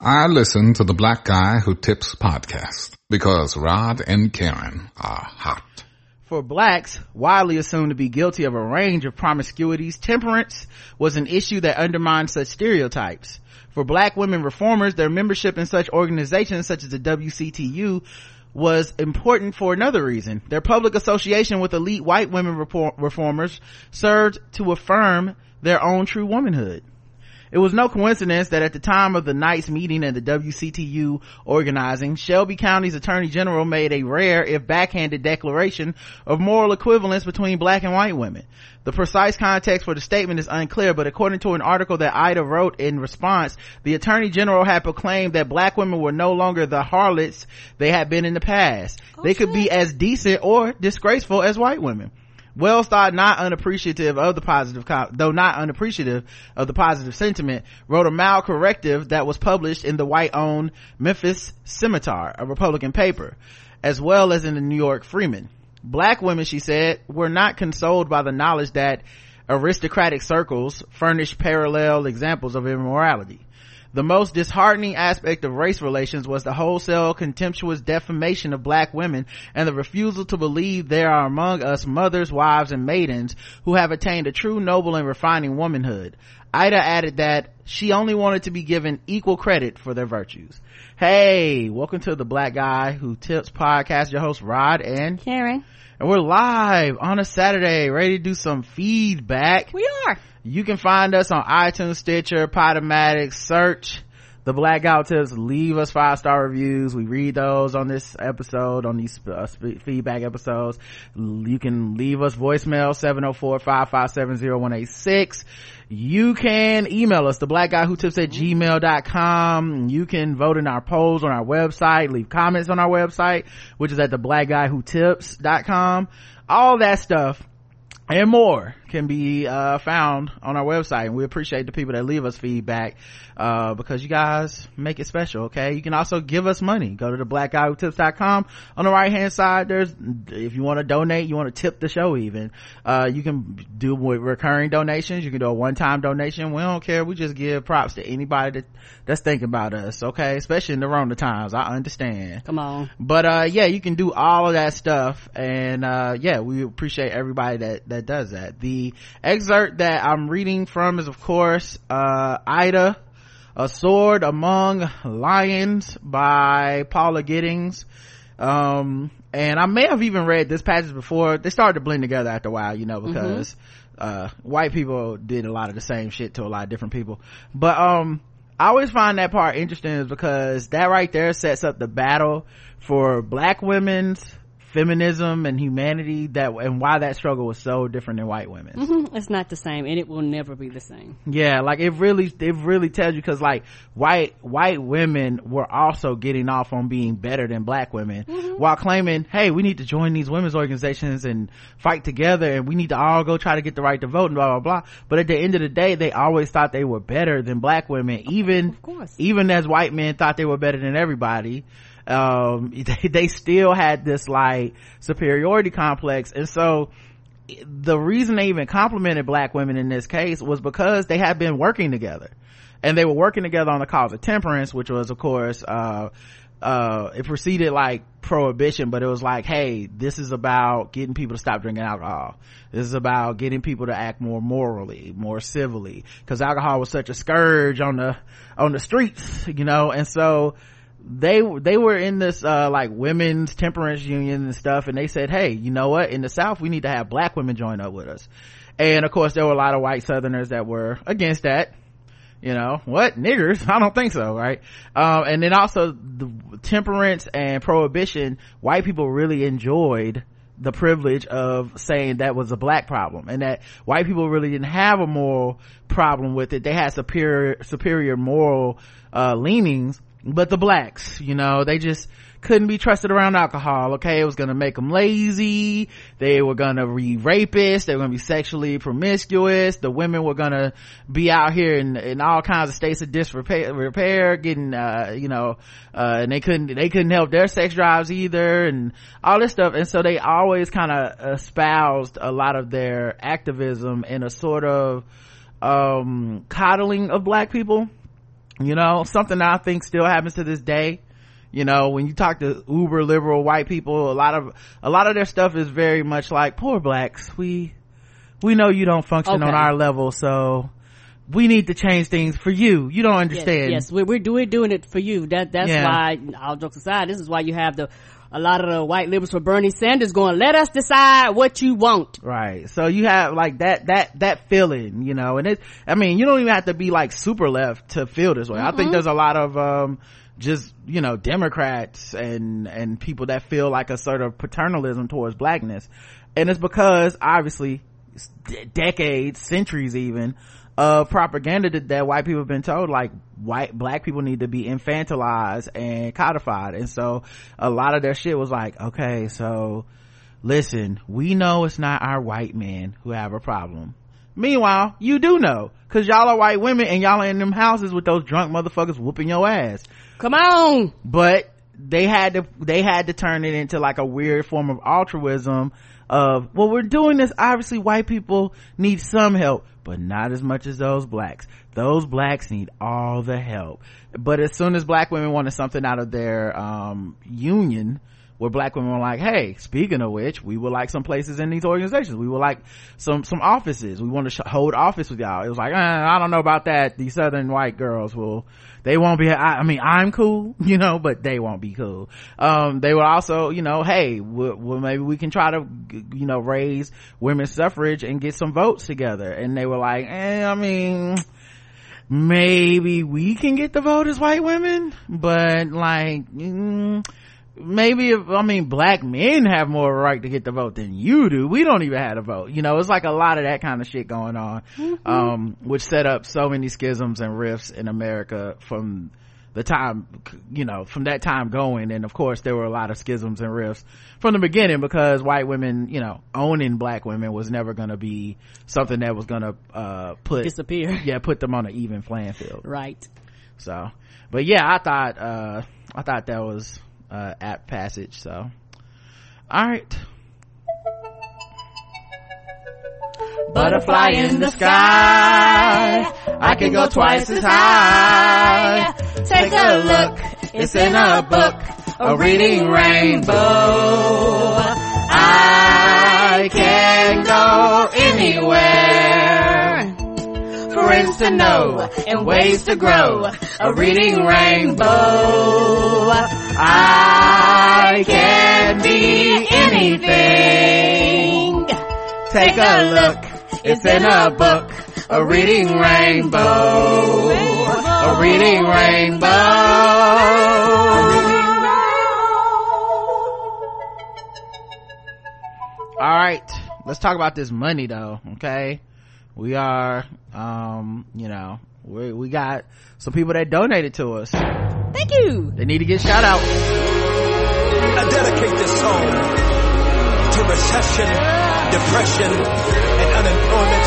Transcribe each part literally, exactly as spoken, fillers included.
I listen to the Black Guy Who Tips podcast because Rod and Karen are hot. For blacks, widely assumed to be guilty of a range of promiscuities, temperance was an issue that undermined such stereotypes. For black women reformers, their membership in such organizations such as the W C T U was important for another reason. Their public association with elite white women reformers served to affirm their own true womanhood. It was no coincidence that at the time of the night's meeting and the W C T U organizing, Shelby County's Attorney General made a rare, if backhanded, declaration of moral equivalence between black and white women. The precise context for the statement is unclear, but according to an article that Ida wrote in response, the Attorney General had proclaimed that black women were no longer the harlots they had been in the past. Oh, they could shit. be as decent or disgraceful as white women. Wells thought not unappreciative of the positive, though not unappreciative of the positive sentiment, wrote a mild corrective that was published in the white-owned Memphis Scimitar, a Republican paper, as well as in the New York Freeman. Black women, she said, were not consoled by the knowledge that aristocratic circles furnished parallel examples of immorality. The most disheartening aspect of race relations was the wholesale contemptuous defamation of black women and the refusal to believe there are among us mothers, wives, and maidens who have attained a true noble and refining womanhood. Ida added that she only wanted to be given equal credit for their virtues. Hey, welcome to the Black Guy Who Tips podcast. Your host Rod and Karen. And we're live on a Saturday, ready to do some feedback. We are. You can find us on iTunes, Stitcher, Podomatic. Search the Black Guy Who Tips. Leave us five star reviews. We read those on this episode, on these uh, feedback episodes. You can leave us voicemail seven oh four, five five seven, oh one eight six. You can email us, the black guy who tips at gmail dot com. You can vote in our polls on our website, leave comments on our website, which is at the black guy who tips dot com. All that stuff and more can be uh found on our website, and we appreciate the people that leave us feedback uh because you guys make it special. Okay, you can also give us money. Go to the black guy who tips dot com. On the right hand side, there's, if you want to donate, you want to tip the show even, uh you can do with recurring donations. You can do a one-time donation. We don't care. We just give props to anybody that that's thinking about us, okay, especially in the Rona times. I understand. Come on. But uh yeah, you can do all of that stuff, and uh yeah, we appreciate everybody that that does that. The excerpt that I'm reading from is, of course, uh Ida, A Sword Among Lions by Paula Giddings. Um and I may have even read this passage before. They started to blend together after a while, you know, because mm-hmm. uh white people did a lot of the same shit to a lot of different people. But um I always find that part interesting, is because that right there sets up the battle for black women's feminism and humanity, that and why that struggle was so different than white women. Mm-hmm. It's not the same, and it will never be the same. Yeah, like it really it really tells you, because like white white women were also getting off on being better than black women, mm-hmm. while claiming, hey, we need to join these women's organizations and fight together, and we need to all go try to get the right to vote and blah blah blah. But at the end of the day, they always thought they were better than black women, even of course. even as white men thought they were better than everybody. Um they, they still had this like superiority complex, and so the reason they even complimented black women in this case was because they had been working together, and they were working together on the cause of temperance, which was, of course, uh uh it preceded like prohibition, but it was like, hey, this is about getting people to stop drinking alcohol. This is about getting people to act more morally, more civilly, because alcohol was such a scourge on the on the streets, you know. And so they they were in this uh like women's temperance union and stuff, and they said, hey, you know what, in the South we need to have black women join up with us. And of course there were a lot of white Southerners that were against that. You know what, niggers? I don't think so, right? Um and then also the temperance and prohibition, white people really enjoyed the privilege of saying that was a black problem, and that white people really didn't have a moral problem with it. They had superior superior moral uh leanings. But the blacks, you know, they just couldn't be trusted around alcohol. Okay, it was gonna make them lazy. They were gonna be rapists. They were gonna be sexually promiscuous. The women were gonna be out here in, in all kinds of states of disrepair, repair, getting, uh, you know, uh, and they couldn't, they couldn't help their sex drives either, and all this stuff. And so they always kind of espoused a lot of their activism in a sort of, um, coddling of black people, you know, something that I think still happens to this day. You know, when you talk to uber liberal white people, a lot of a lot of their stuff is very much like, poor blacks, we we know you don't function okay. on our level, so we need to change things for you. You don't understand. Yes, yes. We're, we're, do, we're doing it for you. That that's yeah. why, all jokes aside, this is why you have the a lot of the white liberals for Bernie Sanders going, let us decide what you want. Right. So you have like that, that, that feeling, you know, and it, I mean, you don't even have to be like super left to feel this way. Mm-hmm. I think there's a lot of, um, just, you know, Democrats and, and people that feel like a sort of paternalism towards blackness. And it's because obviously d- decades, centuries even, of propaganda that, that white people have been told, like white black people need to be infantilized and codified. And so a lot of their shit was like, okay, so listen, we know it's not our white men who have a problem. Meanwhile, you do know, cause y'all are white women and y'all are in them houses with those drunk motherfuckers whooping your ass. Come on. But they had to they had to turn it into like a weird form of altruism of, well, we're doing this, obviously white people need some help, but not as much as those blacks. Those blacks need all the help. But as soon as black women wanted something out of their um union, where black women were like, hey, speaking of which, we would like some places in these organizations, we would like some some offices, we want to sh- hold office with y'all. It was like, eh, I don't know about that. These southern white girls will, they won't be, I, I mean, I'm cool, you know, but they won't be cool. Um, they were also, you know, hey, well, well, maybe we can try to, you know, raise women's suffrage and get some votes together. And they were like, eh, I mean, maybe we can get the vote as white women, but like, mm, maybe if, I mean, black men have more right to get the vote than you do. We don't even have a vote. You know, it's like a lot of that kind of shit going on, mm-hmm. um, which set up so many schisms and rifts in America from the time, you know, from that time going. And of course, there were a lot of schisms and rifts from the beginning because white women, you know, owning black women was never going to be something that was going to, uh, put, disappear. Yeah, put them on an even playing field. Right. So, but yeah, I thought, uh, I thought that was, uh apt passage. So all right, butterfly in the sky, I can go twice as high. Take a look, it's in a book, a reading rainbow. I can go anywhere, friends to know and ways to grow, a reading rainbow. I can be anything. Take a look, it's in a book, a reading rainbow, a reading rainbow. All right, let's talk about this money though. Okay, we are, um, you know, we we got some people that donated to us. Thank you. They need to get shout out. I dedicate this song to recession, depression, and unemployment.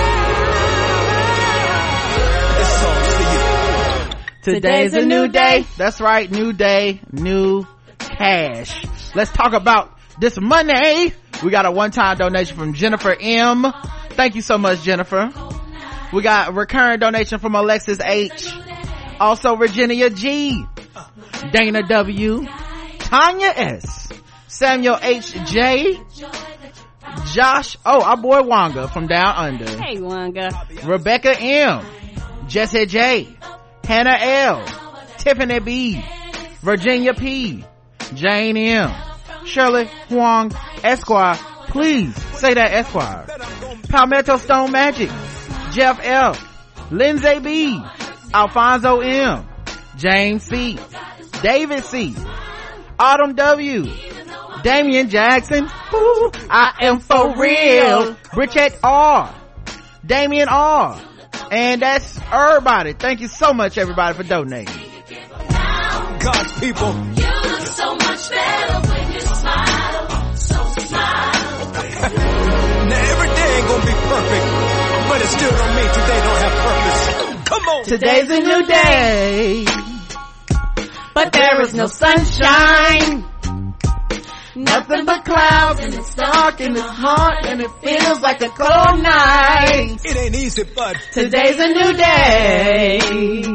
This song's for you. Today's a new day. That's right, new day, new cash. Let's talk about this money. We got a one-time donation from Jennifer M. Thank you so much, Jennifer. We got a recurring donation from Alexis H. Also Virginia G, Dana W, Tanya S, Samuel H J, Josh, oh, our boy Wanga from down under. Hey Wanga. Rebecca M, Jesse J, Hannah L, Tiffany B, Virginia P, Jane M, Shirley Huang Esquire, please say that Esquire, Palmetto Stone Magic, Jeff L, Lindsay B, Alfonso M, James C, David C, Autumn W, Damian Jackson, ooh, I am for real, Bridget R, Damian R, and that's everybody. Thank you so much everybody for donating. God's people, you look so much better when you smile, so smile. Now every day ain't gonna be perfect, but it still don't mean today don't have purpose. Come on. Today's a new day, but there is no sunshine, nothing but clouds, and it's dark and it's hot and it feels like a cold night. It ain't easy, but today's a new day.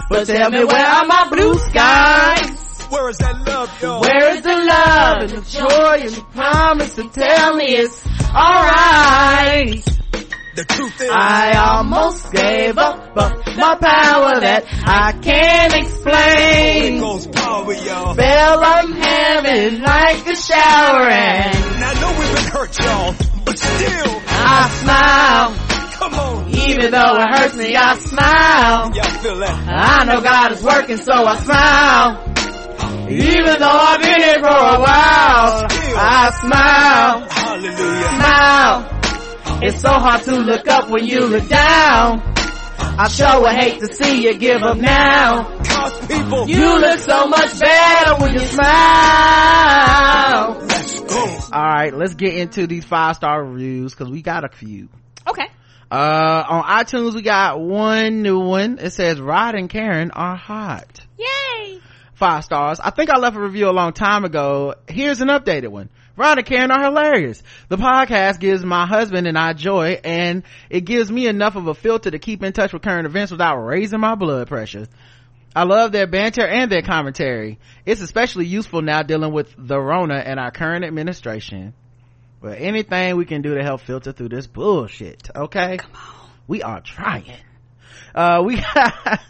But tell me, where are my blue skies? Where is that love, y'all? Where is the love and the joy and the promise to tell me it's alright? The truth is, I almost gave up, but my power that I can't explain Holy Ghost power, y'all. fell on heaven like a shower, and Now I know we've been hurt, y'all, but still, I smile. come on. Even though it hurts me, I smile. Y'all feel that? I know God is working, so I smile. Even though I've been here for a while, I smile, Hallelujah. smile. It's so hard to look up when you look down. I sure would hate to see you give up now. God's people. You look so much better when you smile. Let's go. Alright, let's get into these five star reviews, cause we got a few. Okay. Uh, on iTunes we got one new one. It says Rod and Karen are hot. Yay. Five stars. I think I left a review a long time ago. Here's an updated one. Rod and Karen are hilarious. The podcast gives my husband and I joy, and it gives me enough of a filter to keep in touch with current events without raising my blood pressure. I love their banter and their commentary. It's especially useful now dealing with the Rona and our current administration. But anything we can do to help filter through this bullshit, okay? Come on. We are trying. Uh, we got,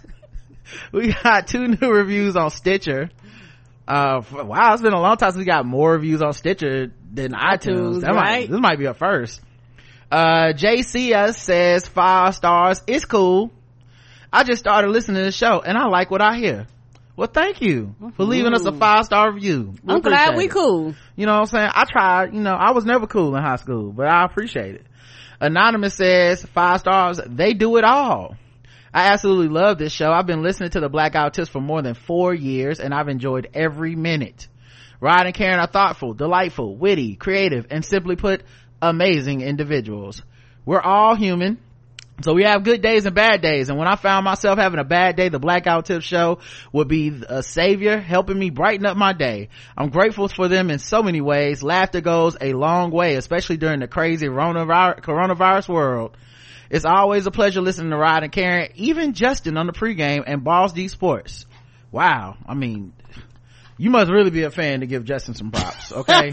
we got two new reviews on Stitcher. Uh, wow, it's been a long time since we got more reviews on Stitcher than iTunes. iTunes, That right? might, this might be a first. Uh, J C S says five stars. It's cool. I just started listening to the show and I like what I hear. Well, thank you for leaving us a five star review. We I'm glad appreciate we it. cool. You know what I'm saying? I tried, you know, I was never cool in high school, but I appreciate it. Anonymous says five stars. They do it all. I absolutely love this show. I've been listening to the Blackout Tips for more than four years and I've enjoyed every minute. Rod and Karen are thoughtful, delightful, witty, creative, and simply put, amazing individuals. We're all human, so we have good days and bad days, and when I found myself having a bad day, the Blackout Tips show would be a savior helping me brighten up my day. I'm grateful for them in so many ways. Laughter goes a long way, especially during the crazy coronavirus world. It's always a pleasure listening to Rod and Karen, even Justin on the pregame and Balls D Sports. Wow. I mean, you must really be a fan to give Justin some props, okay?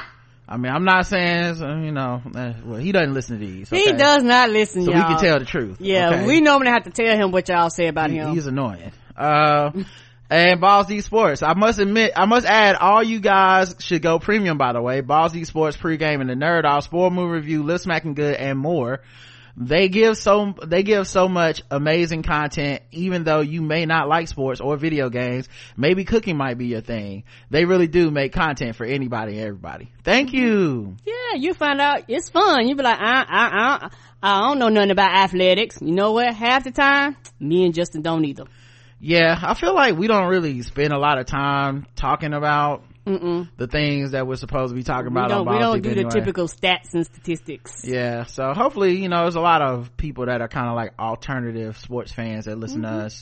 I mean, I'm not saying, you know, well, he doesn't listen to these. Okay? He does not listen, so y'all. we can tell the truth. Yeah, okay? we normally have to tell him what y'all say about he, him. He's annoying. Uh, and Balls D Sports. I must admit, I must add, all you guys should go premium, by the way. Balls D Sports pregame and the Nerd Off Sport Movie Review, Lip Smacking Good, and more. They give so, they give so much amazing content, even though you may not like sports or video games. Maybe cooking might be your thing. They really do make content for anybody and everybody. Thank you. Yeah, you find out it's fun. You be like, I, I, I, I don't know nothing about athletics. You know what? Half the time, me and Justin don't either. Yeah, I feel like we don't really spend a lot of time talking about Mm-mm. the things that we're supposed to be talking We about on don't, we Balls don't Deep do anyway. the typical stats and statistics. Yeah, so hopefully, you know, there's a lot of people that are kind of like alternative sports fans that listen Mm-hmm. to us.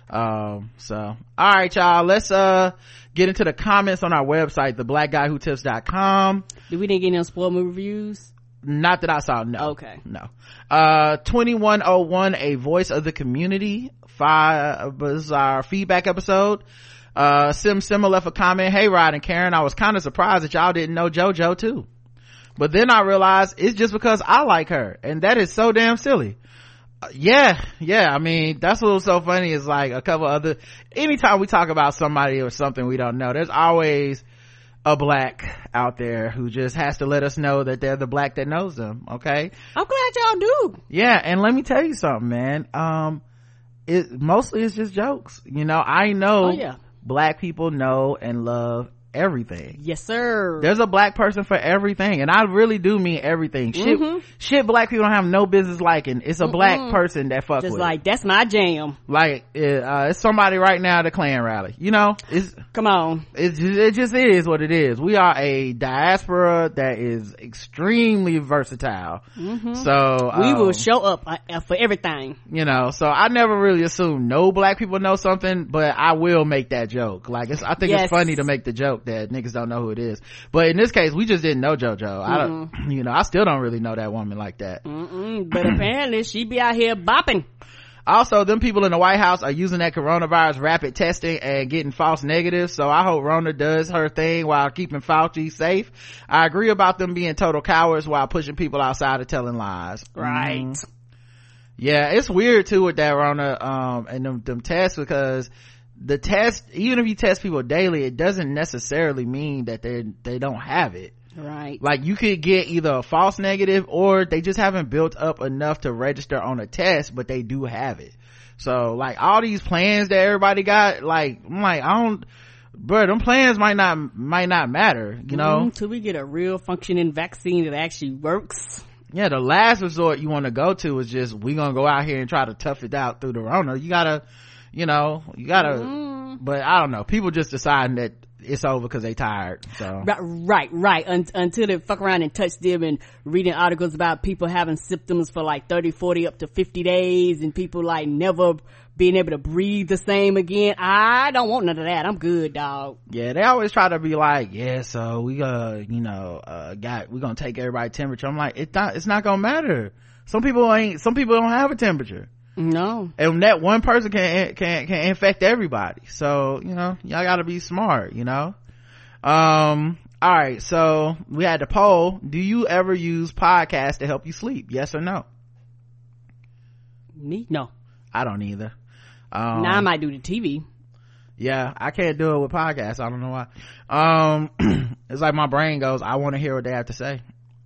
Um, so, all right, y'all, let's, uh, get into the comments on our website, the black guy who tips dot com. Did we didn't get any sport movie reviews? Not that I saw, no. Okay. No. Uh, twenty-one oh one, a voice of the community. Five, was our feedback episode. Uh, Sim Simma left a comment, hey Rod and Karen, I was kind of surprised that y'all didn't know JoJo too. But then I realized it's just because I like her, and that is so damn silly. Uh, yeah, yeah, I mean, that's what was so funny is like a couple other, anytime we talk about somebody or something we don't know, there's always a black out there who just has to let us know that they're the black that knows them, okay? I'm glad y'all do. Yeah, and let me tell you something, man. Um, it mostly it's just jokes. You know, I know Oh, yeah. black people know and love everything. Yes, sir. There's a black person for everything, and I really do mean everything. Shit, Mm-hmm. shit black people don't have no business liking. It's a black Mm-mm. person that fuck Just with like, it. that's my jam. Like, it, uh, it's somebody right now at the Klan rally. You know, it's, Come on. It, it just is what it is. We are a diaspora that is extremely versatile. Mm-hmm. So We um, will show up uh, for everything. you know, so I never really assume no black people know something, but I will make that joke. Like, it's, I think Yes. it's funny to make the joke that niggas don't know who it is. But in this case, we just didn't know JoJo. I don't, you know, I still don't really know that woman like that. Mm-mm. But apparently she be out here bopping. Also, them people in the White House are using that coronavirus rapid testing and getting false negatives. So I hope Rona does her thing while keeping Fauci safe. I agree about them being total cowards while pushing people outside of telling lies. Right. Mm. Yeah, it's weird too with that Rona, um, and them, them tests, because the test, even if you test people daily, it doesn't necessarily mean that they they don't have it. Right. Like, you could get either a false negative or they just haven't built up enough to register on a test, but they do have it. So, like, all these plans that everybody got, like, I'm like, I don't, bro, them plans might not, might not matter, you know? Mm, till we get a real functioning vaccine that actually works. Yeah, the last resort you want to go to is just, we gonna go out here and try to tough it out through the Rona. You gotta, you know, you gotta, mm. but I don't know. People just deciding that it's over because they tired. So right, right. Un- until they fuck around and touch them and reading articles about people having symptoms for like thirty, forty, up to fifty days, and people like never being able to breathe the same again. I don't want none of that. I'm good, dog. Yeah, they always try to be like, yeah, so we uh you know uh got we gonna take everybody's temperature. I'm like, it's not it's not gonna matter. Some people ain't some people don't have a temperature. No. And that one person can can can infect everybody. So, you know, y'all gotta be smart, you know. Um all right, so we had the poll. Do you ever use podcasts to help you sleep? Yes or no? Me? No. I don't either. Um now I might do the T V. Yeah, I can't do it with podcasts. I don't know why. Um it's like my brain goes, I want to hear what they have to say.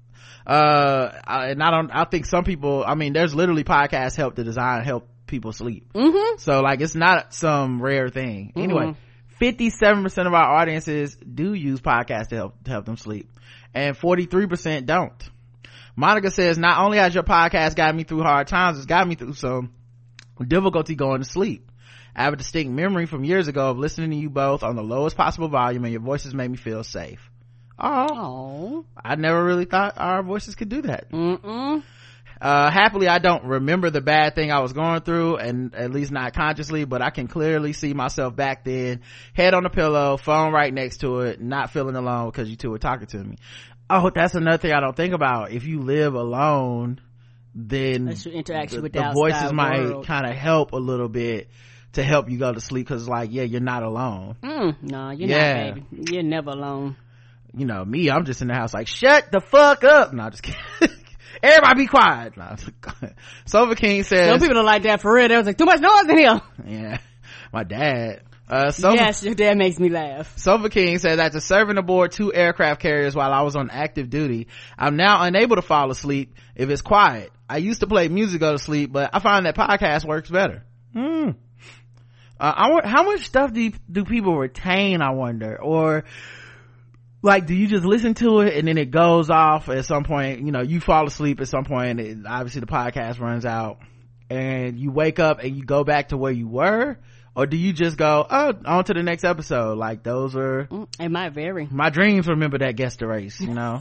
uh I, and I don't I think some people, I mean, there's literally podcasts help to design help people sleep. Mm-hmm. So like, it's not some rare thing. Mm-hmm. Anyway, fifty-seven percent of our audiences do use podcasts to help to help them sleep, and forty-three percent don't. Monica says, not only has your podcast got me through hard times, it's got me through some difficulty going to sleep. I have a distinct memory from years ago of listening to you both on the lowest possible volume, and your voices made me feel safe. Oh, I never really thought our voices could do that. Mm-mm. Uh, happily, I don't remember the bad thing I was going through, and at least not consciously, but I can clearly see myself back then, head on the pillow, phone right next to it, not feeling alone because you two were talking to me. Oh, that's another thing I don't think about. If you live alone, then that's your interaction the, with the, the voices might world. kind of help a little bit to help you go to sleep, because like, yeah, you're not alone. Mm, no, you're yeah. not, baby. You're never alone. You know me, I'm just in the house like, shut the fuck up. No, just kidding. Everybody be quiet. No, Sofa King says, some people don't like that for real. They was like, too much noise in here. Yeah, my dad. Uh, Sofa, yes, your dad makes me laugh. Sofa King says, after serving aboard two aircraft carriers while I was on active duty, I'm now unable to fall asleep if it's quiet. I used to play music to go to sleep, but I find that podcast works better. Hmm. Uh, I want, how much stuff do you, do people retain, I wonder? Or like, do you just listen to it and then it goes off at some point? You know, you fall asleep at some point, and it, obviously the podcast runs out, and you wake up and you go back to where you were? Or do you just go, oh, on to the next episode? Like, those are, it might vary. My dreams remember that guest race, you know.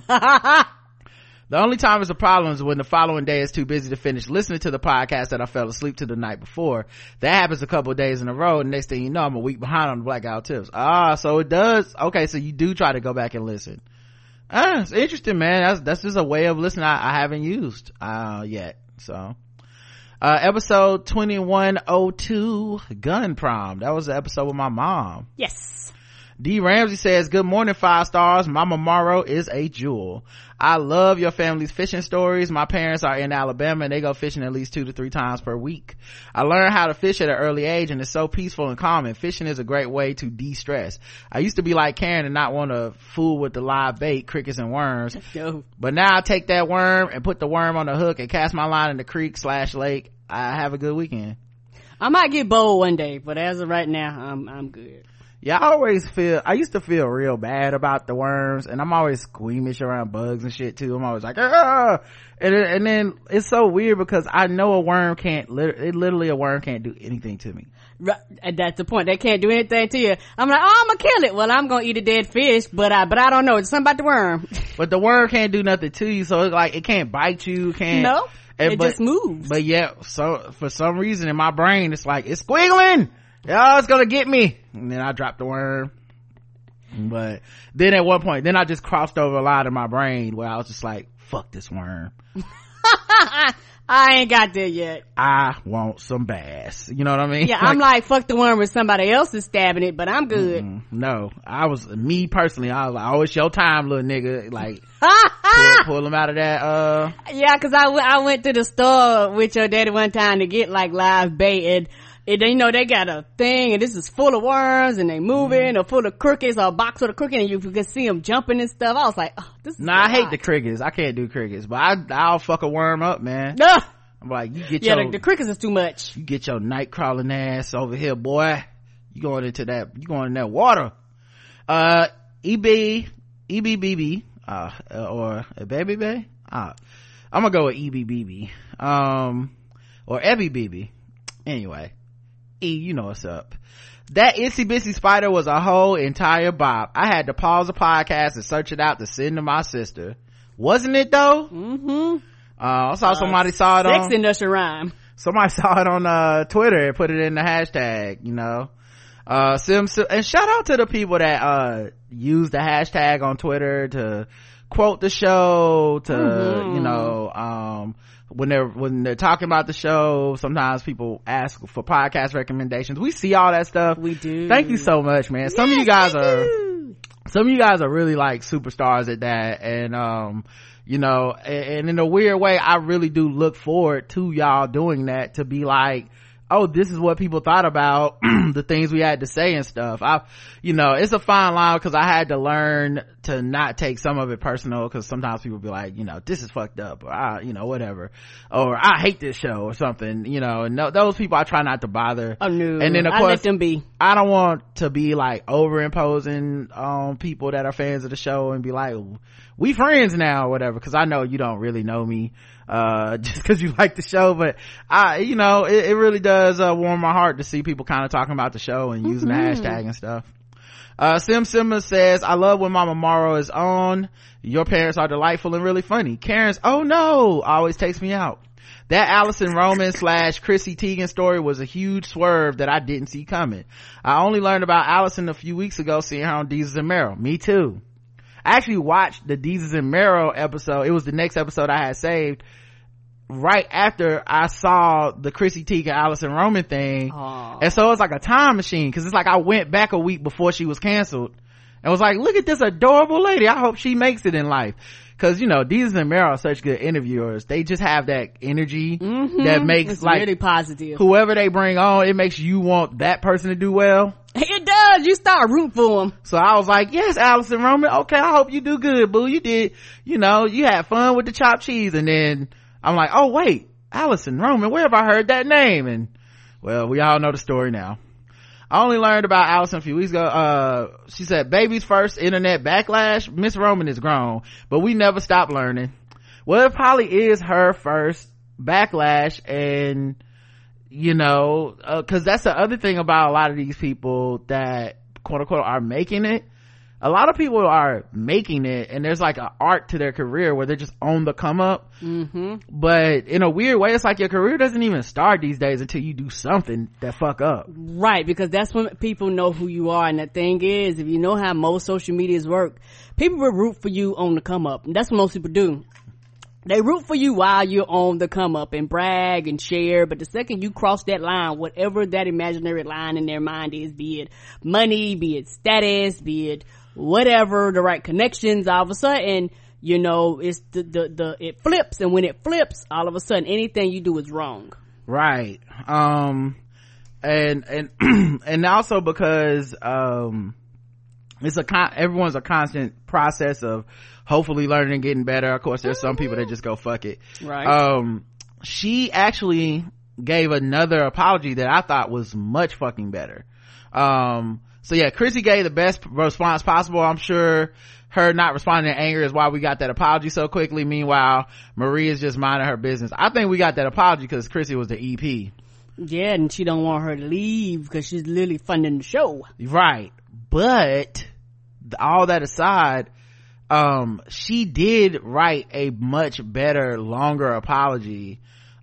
The only time it's a problem is when the following day is too busy to finish listening to the podcast that I fell asleep to the night before. That happens a couple of days in a row, and next thing you know, I'm a week behind on the blackout tips. Ah, so it does. Okay, so you do try to go back and listen. Ah, it's interesting, man. That's that's just a way of listening I, I haven't used uh yet. So uh episode twenty-one oh two, Gun Prom. That was the episode with my mom. Yes. D Ramsey says, good morning, five stars. Mama Morrow is a jewel. I love your family's fishing stories. My parents are in Alabama, and they go fishing at least two to three times per week. I learned how to fish at an early age, and it's so peaceful and calming. Fishing is a great way to de-stress. I used to be like Karen and not want to fool with the live bait, crickets and worms. Go. But now I take that worm and put the worm on the hook and cast my line in the creek slash lake. I have a good weekend. I might get bold one day, but as of right now, I'm I'm good. Yeah, I always feel, I used to feel real bad about the worms, and I'm always squeamish around bugs and shit too. I'm always like, ah! And, and then it's so weird because I know a worm can't, it literally a worm can't do anything to me. Right, that's the point. They can't do anything to you. I'm like, oh, I'm gonna kill it. Well, I'm gonna eat a dead fish, but I, but I don't know. It's something about the worm. But the worm can't do nothing to you, so it's like, it can't bite you, can't. No, and, it but, just moves. But yeah, so for some reason in my brain, it's like, it's squiggling. Oh, it's gonna get me. And then I dropped the worm. But then at one point, then I just crossed over a lot in my brain where I was just like, fuck this worm. I ain't got there yet. I want some bass. You know what I mean? Yeah, I'm like, fuck the one where somebody else is stabbing it, but I'm good. Mm, no, I was, me personally, I was like, oh, it's your time, little nigga. Like, pull, pull him out of that, uh. Yeah, cause I, w- I went to the store with your daddy one time to get like live bait, and, and you know, they got a thing, and this is full of worms, and they moving, mm. or full of crickets, or a box of the cricket, and you can see them jumping and stuff. I was like, oh, this is Nah, I hate hot. the crickets. I can't do crickets, but I, I'll fuck a worm up, man. No. I'm like, you get yeah, your, the, the crickets is too much. You get your night crawling ass over here, boy. You going into that, you going in that water. Uh, E B, E B B B, uh, or a baby bay? Uh, I'm gonna go with E B B B. Um, or Ebby B B. Anyway. E, you know what's up. That itsy bitsy spider was a whole entire bop. I had to pause the podcast and search it out to send to my sister. Wasn't it though? Mm-hmm. Uh, I saw uh, somebody saw it sex on. Sex industrial rhyme. Somebody saw it on, uh, Twitter and put it in the hashtag, you know. Uh, sim, sim, and shout out to the people that, uh, use the hashtag on Twitter to quote the show, to, mm-hmm. you know, um, when they're when they're talking about the show, sometimes people ask for podcast recommendations. We see all that stuff. We do. Thank you so much, man. Some yes, of you guys are do. some of you guys are really like superstars at that, and um you know, and, and in a weird way, I really do look forward to y'all doing that, to be like, oh, this is what people thought about the things we had to say and stuff. I, you know, it's a fine line, because I had to learn to not take some of it personal, because sometimes people be like, you know, this is fucked up, or I, you know, whatever, or I hate this show or something, you know, and no, those people I try not to bother. Oh no. And then of I course, let them be. I don't want to be like overimposing on people that are fans of the show and be like, we friends now or whatever, because I know you don't really know me uh just because you like the show, but I, you know, it, it really does uh warm my heart to see people kind of talking about the show and using mm-hmm. the hashtag and stuff. uh Sim Simmons says, I love when Mama Morrow is on. Your parents are delightful and really funny. Karen's oh no always takes me out. That Allison Roman slash Chrissy Teigen story was a huge swerve that I didn't see coming. I only learned about Allison a few weeks ago, seeing her on Deezus and Mero. Me too. I actually watched the Deezus and Mero episode. It was the next episode I had saved right after I saw the Chrissy Teigen Allison Roman thing. Aww. And so it's like a time machine, because it's like I went back a week before she was canceled and was like, look at this adorable lady, I hope she makes it in life. Because, you know, Deezus and Mero are such good interviewers. They just have that energy mm-hmm. that makes it's like really positive. Whoever they bring on, it makes you want that person to do well. It does. You start rooting for them. So I was like, yes, Allison Roman, okay, I hope you do good, boo. You did, you know, you had fun with the chopped cheese. And then I'm like, oh wait, Allison Roman, where have I heard that name? And well, we all know the story now. I only learned about Allison a few weeks ago. Uh, she said, baby's first internet backlash. Miss Roman is grown, but we never stop learning. Well, it probably is her first backlash, and you know, uh, cause that's the other thing about a lot of these people that quote unquote are making it. A lot of people are making it, and there's like an art to their career where they're just on the come up. Mm-hmm. But in a weird way, it's like your career doesn't even start these days until you do something that fuck up. Right, because that's when people know who you are. And the thing is, if you know how most social medias work, people will root for you on the come up. And that's what most people do. They root for you while you're on the come up and brag and share, but the second you cross that line, whatever that imaginary line in their mind is, be it money, be it status, be it whatever, the right connections, all of a sudden, you know, it's the, the, the, it flips, and when it flips, all of a sudden, anything you do is wrong. Right. Um, and, and, and also because, um, it's a con, everyone's a constant process of hopefully learning and getting better. Of course, there's some people that just go fuck it. Right. Um, she actually gave another apology that I thought was much fucking better. Um, so yeah, Chrissy gave the best response possible. I'm sure her not responding in anger is why we got that apology so quickly. Meanwhile, Maria's just minding her business. I think we got that apology because Chrissy was the E P. Yeah, and she don't want her to leave because she's literally funding the show. Right. But all that aside, um, she did write a much better, longer apology,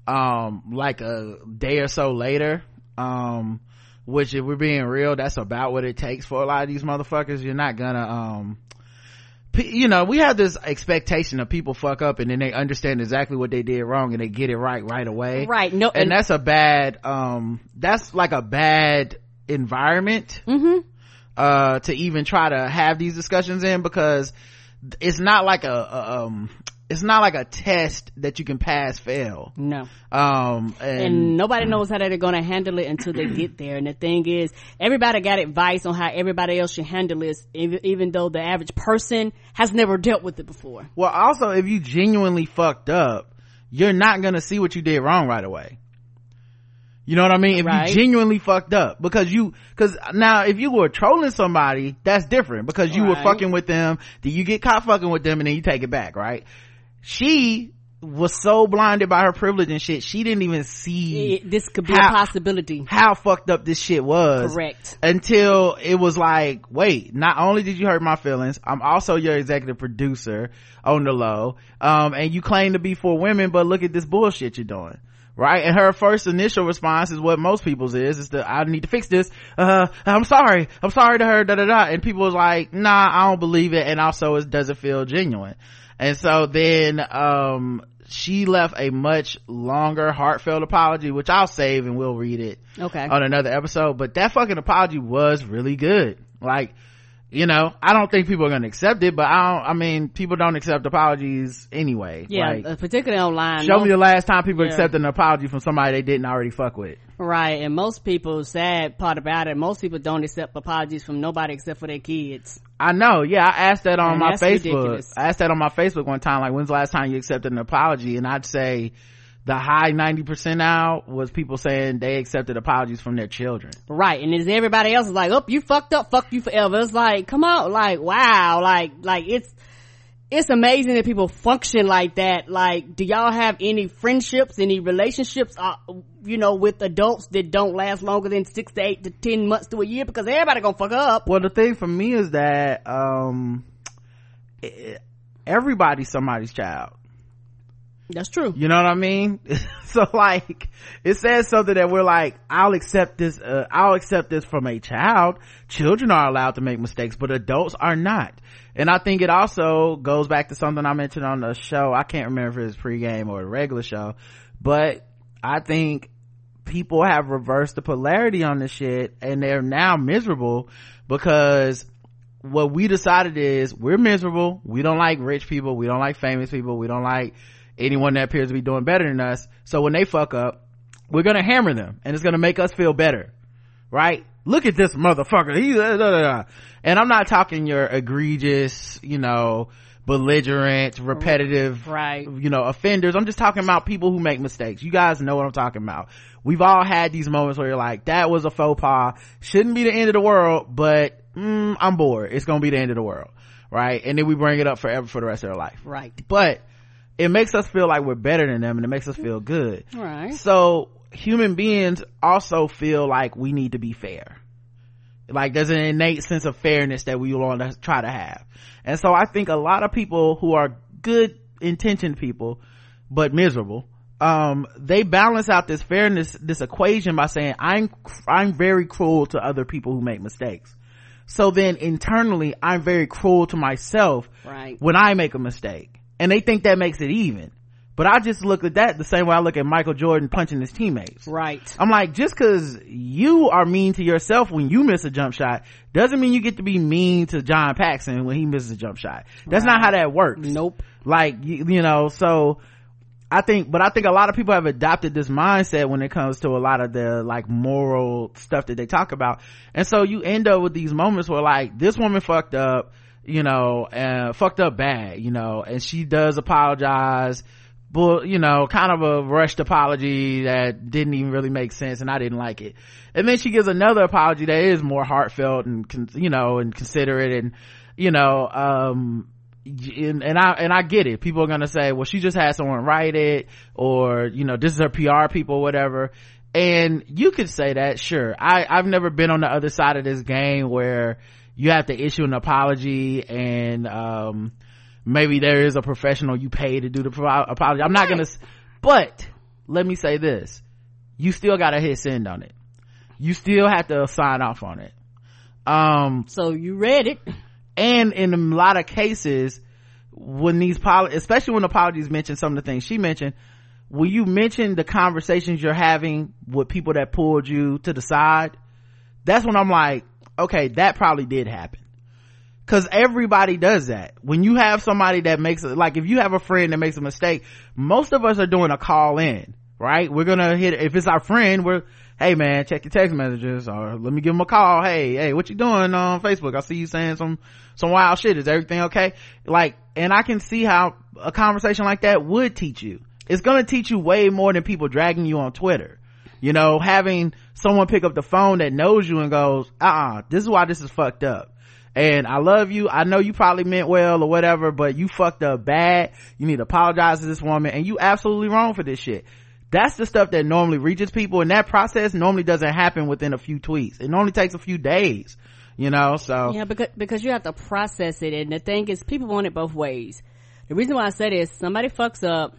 um, like a day or so later. Um, which if we're being real, that's about what it takes for a lot of these motherfuckers. You're not gonna, um, you know, we have this expectation of people fuck up and then they understand exactly what they did wrong and they get it right right away. Right. No, and, and that's a bad, um, that's like a bad environment, mm-hmm. uh, to even try to have these discussions in, because it's not like a, a um, it's not like a test that you can pass fail. No. Um, and, and nobody knows how they're going to handle it until they get there. And the thing is, everybody got advice on how everybody else should handle this, even, even though the average person has never dealt with it before. Well, also, if you genuinely fucked up, you're not going to see what you did wrong right away. You know what I mean? If right. you genuinely fucked up, because you, cause now if you were trolling somebody, that's different, because you right. were fucking with them, then you get caught fucking with them and then you take it back, right? She was so blinded by her privilege and shit, she didn't even see it, this could be how, a possibility, how fucked up this shit was. Correct. Until it was like, wait, not only did you hurt my feelings, I'm also your executive producer on the low, um and you claim to be for women, but look at this bullshit you're doing. Right? And her first initial response is what most people's is, is that I need to fix this. Uh, I'm sorry. I'm sorry to her, da da da. And people was like, nah, I don't believe it. And also it doesn't feel genuine. And so then, um, she left a much longer, heartfelt apology, which I'll save and we'll read it okay. on another episode. But that fucking apology was really good. Like, you know, I don't think people are going to accept it, but I don't, I mean, people don't accept apologies anyway. Yeah, like, uh, particularly online. Show me the last time people yeah. accepted an apology from somebody they didn't already fuck with. Right, and most people, sad part about it, most people don't accept apologies from nobody except for their kids. I know, yeah, I asked that on and my that's Facebook. Ridiculous. I asked that on my Facebook one time, like, when's the last time you accepted an apology? And I'd say the high ninety percent now was people saying they accepted apologies from their children. Right, and as everybody else is like, oh, you fucked up, fuck you forever. It's like, come on, like, wow, like, like, it's, it's amazing that people function like that. Like, do y'all have any friendships, any relationships, uh, you know, with adults that don't last longer than six to eight to ten months to a year? Because everybody gonna fuck up. Well, the thing for me is that, um, it, everybody's somebody's child. That's true. You know what I mean? So like, it says something that we're like, I'll accept this, uh, I'll accept this from a child. Children are allowed to make mistakes, but adults are not. And I think it also goes back to something I mentioned on the show. I can't remember if it was pregame or a regular show, but I think people have reversed the polarity on this shit and they're now miserable because what we decided is we're miserable. We don't like rich people. We don't like famous people. We don't like anyone that appears to be doing better than us. So when they fuck up, we're gonna hammer them and it's gonna make us feel better, right? Look at this motherfucker. He, da, da, da. And I'm not talking your egregious, you know, belligerent, repetitive, right, you know, offenders. I'm just talking about people who make mistakes. You guys know what I'm talking about. We've all had these moments where you're like, that was a faux pas. Shouldn't be the end of the world, but mm, I'm bored. It's gonna be the end of the world, right? And then we bring it up forever for the rest of their life. Right. But it makes us feel like we're better than them and it makes us feel good. Right. So human beings also feel like we need to be fair. Like there's an innate sense of fairness that we want to try to have. And so I think a lot of people who are good intentioned people, but miserable, um, they balance out this fairness, this equation by saying, I'm, I'm very cruel to other people who make mistakes. So then internally, I'm very cruel to myself right. when I make a mistake. And they think that makes it even. But I just look at that the same way I look at Michael Jordan punching his teammates. Right. I'm like, just cause you are mean to yourself when you miss a jump shot doesn't mean you get to be mean to John Paxson when he misses a jump shot. That's right. Not how that works. Nope. Like, you, you know, so I think, but I think a lot of people have adopted this mindset when it comes to a lot of the like moral stuff that they talk about. And so you end up with these moments where like, this woman fucked up, you know, uh, fucked up bad, you know, and she does apologize, but, you know, kind of a rushed apology that didn't even really make sense and I didn't like it. And then she gives another apology that is more heartfelt and, you know, and considerate and, you know, um, and, and I, and I get it. People are going to say, well, she just had someone write it or, you know, this is her P R people, whatever. And you could say that, sure. I, I've never been on the other side of this game where you have to issue an apology and, um, maybe there is a professional you pay to do the apology. I'm not gonna, but let me say this. You still gotta hit send on it. You still have to sign off on it. Um, so you read it. and in a lot of cases, when these poli- especially when apologies mention some of the things she mentioned, when you mention the conversations you're having with people that pulled you to the side, that's when I'm like, okay, that probably did happen. Cause everybody does that. When you have somebody that makes it, like if you have a friend that makes a mistake, most of us are doing a call in, right? We're gonna hit, if it's our friend, we're, hey man, check your text messages, or let me give them a call. Hey, hey, what you doing on Facebook? I see you saying some, some wild shit. Is everything okay? Like, and I can see how a conversation like that would teach you. It's gonna teach you way more than people dragging you on Twitter. You know, having someone pick up the phone that knows you and goes, uh-uh, this is why this is fucked up. And I love you. I know you probably meant well or whatever, but you fucked up bad. You need to apologize to this woman, and you absolutely wrong for this shit. That's the stuff that normally reaches people, and that process normally doesn't happen within a few tweets. It normally takes a few days, you know, so. Yeah, because, because you have to process it, and the thing is, people want it both ways. The reason why I say this, somebody fucks up,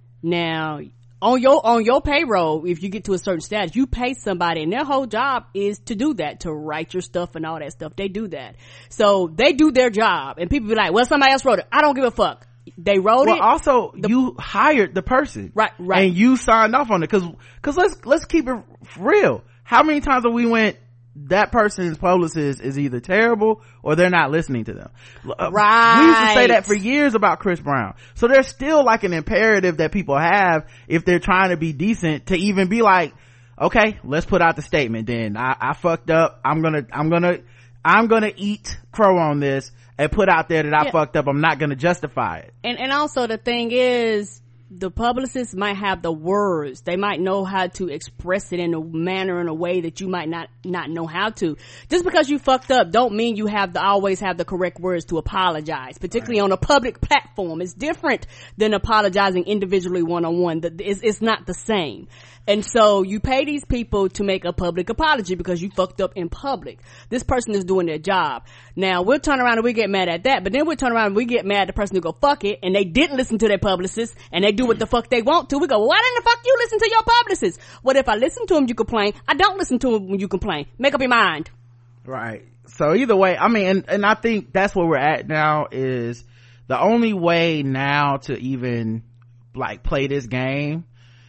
now, on your on your payroll, if you get to a certain status, you pay somebody, and their whole job is to do that, to write your stuff and all that stuff. They do that, so they do their job, and people be like, well, somebody else wrote it, I don't give a fuck. They wrote well, it. Also, the, you hired the person, right right and you signed off on it. Because because let's let's keep it real. How many times have we went, that person's publicist is either terrible or they're not listening to them? Right. We used to say that for years about Chris Brown. So there's still like an imperative that people have, if they're trying to be decent, to even be like, okay, let's put out the statement then. I, I fucked up. I'm gonna, I'm gonna, I'm gonna eat crow on this and put out there that I yeah. fucked up. I'm not gonna justify it. And, and also the thing is, the publicists might have the words. They might know how to express it in a manner, in a way that you might not, not know how to. Just because you fucked up don't mean you have to always have the correct words to apologize, particularly right. on a public platform. It's different than apologizing individually one-on-one. It's, it's not the same. And so you pay these people to make a public apology because you fucked up in public. This person is doing their job. Now we'll turn around and we get mad at that, but then we'll turn around and we get mad at the person who go fuck it, and they didn't listen to their publicist, and they do what the fuck they want to. We go, well, why didn't the fuck you listen to your publicist? What if I listen to him, you complain? I don't listen to him when you complain. Make up your mind. Right. So either way, I mean, and, and I think that's where we're at now, is the only way now to even like play this game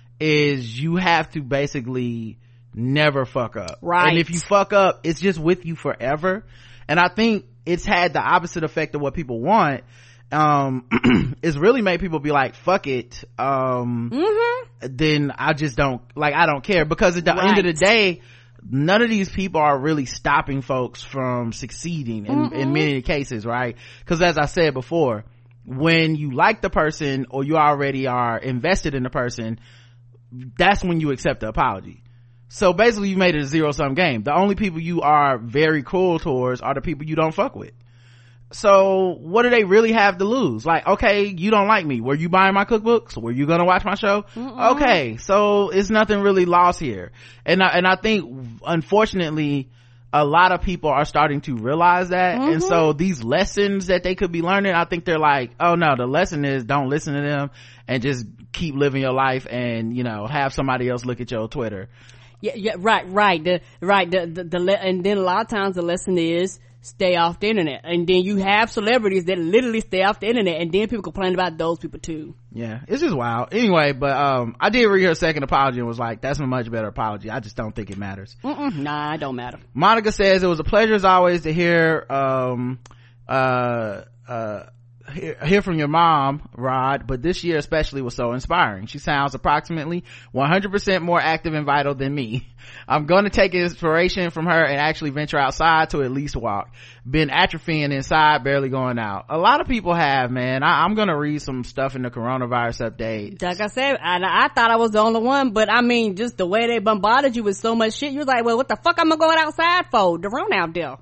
is you have to basically never fuck up. Right. And if you fuck up, it's just with you forever. And I think it's had the opposite effect of what people want. Um, it's really made people be like, fuck it. Um, mm-hmm. then I just don't, like, I don't care. Because at the right. end of the day, none of these people are really stopping folks from succeeding in, mm-hmm. in many cases, right? Because as I said before, when you like the person or you already are invested in the person, that's when you accept the apology. So basically you made it a zero-sum game. The only people you are very cool towards are the people you don't fuck with. So what do they really have to lose? Like, okay, you don't like me. Were you buying my cookbooks? Were you gonna watch my show? Mm-mm. Okay, so it's nothing really lost here. And I, and I think, unfortunately, a lot of people are starting to realize that. Mm-hmm. And so these lessons that they could be learning, I think they're like, oh no, the lesson is don't listen to them and just keep living your life, and, you know, have somebody else look at your Twitter. Yeah, yeah, right, right. The, right, the, the, the, le- and then a lot of times the lesson is stay off the internet. And then you have celebrities that literally stay off the internet, and then people complain about those people too. Yeah, it's just wild. Anyway, but, um, I did read her second apology and was like, that's a much better apology. I just don't think it matters. Mm-mm, nah, it don't matter. Monica says, it was a pleasure as always to hear, um, uh, uh, Hear, hear from your mom, Rod, but this year especially was so inspiring. She sounds approximately one hundred percent more active and vital than me. I'm going to take inspiration from her and actually venture outside to at least walk. Been atrophying inside, barely going out. A lot of people have, man. I, I'm going to read some stuff in the coronavirus update. Like I said, I, I thought I was the only one, but I mean, just the way they bombarded you with so much shit, you was like, well, what the fuck am I going outside for? The Rona out there.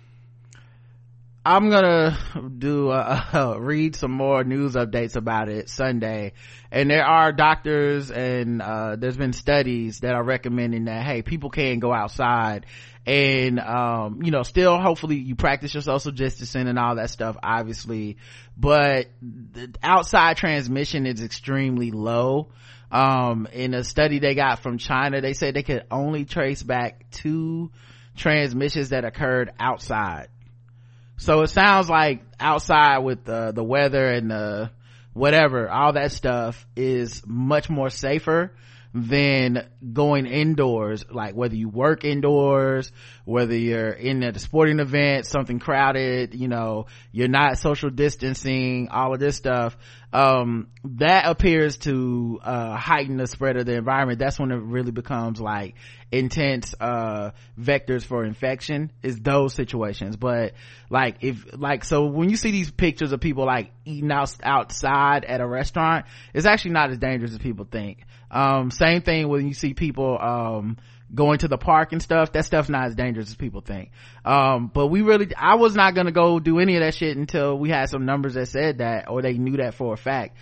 I'm gonna do uh, uh, read some more news updates about it Sunday, and there are doctors and uh there's been studies that are recommending that, hey, people can go outside and um you know, still hopefully you practice your social distancing and all that stuff, obviously, but the outside transmission is extremely low. Um in a study they got from China, they said they could only trace back two transmissions that occurred outside. So it sounds like outside with the, the weather and the whatever, all that stuff is much more safer than going indoors, like whether you work indoors, whether you're in at a sporting event, something crowded, you know, you're not social distancing, all of this stuff. Um, that appears to, uh, heighten the spread of the environment. That's when it really becomes like intense, uh, vectors for infection, is those situations. But like, if, like, so when you see these pictures of people like eating out, outside at a restaurant, it's actually not as dangerous as people think. Um, same thing when you see people, um, going to the park and stuff, that stuff's not as dangerous as people think. Um, but we really, I was not gonna go do any of that shit until we had some numbers that said that, or they knew that for a fact.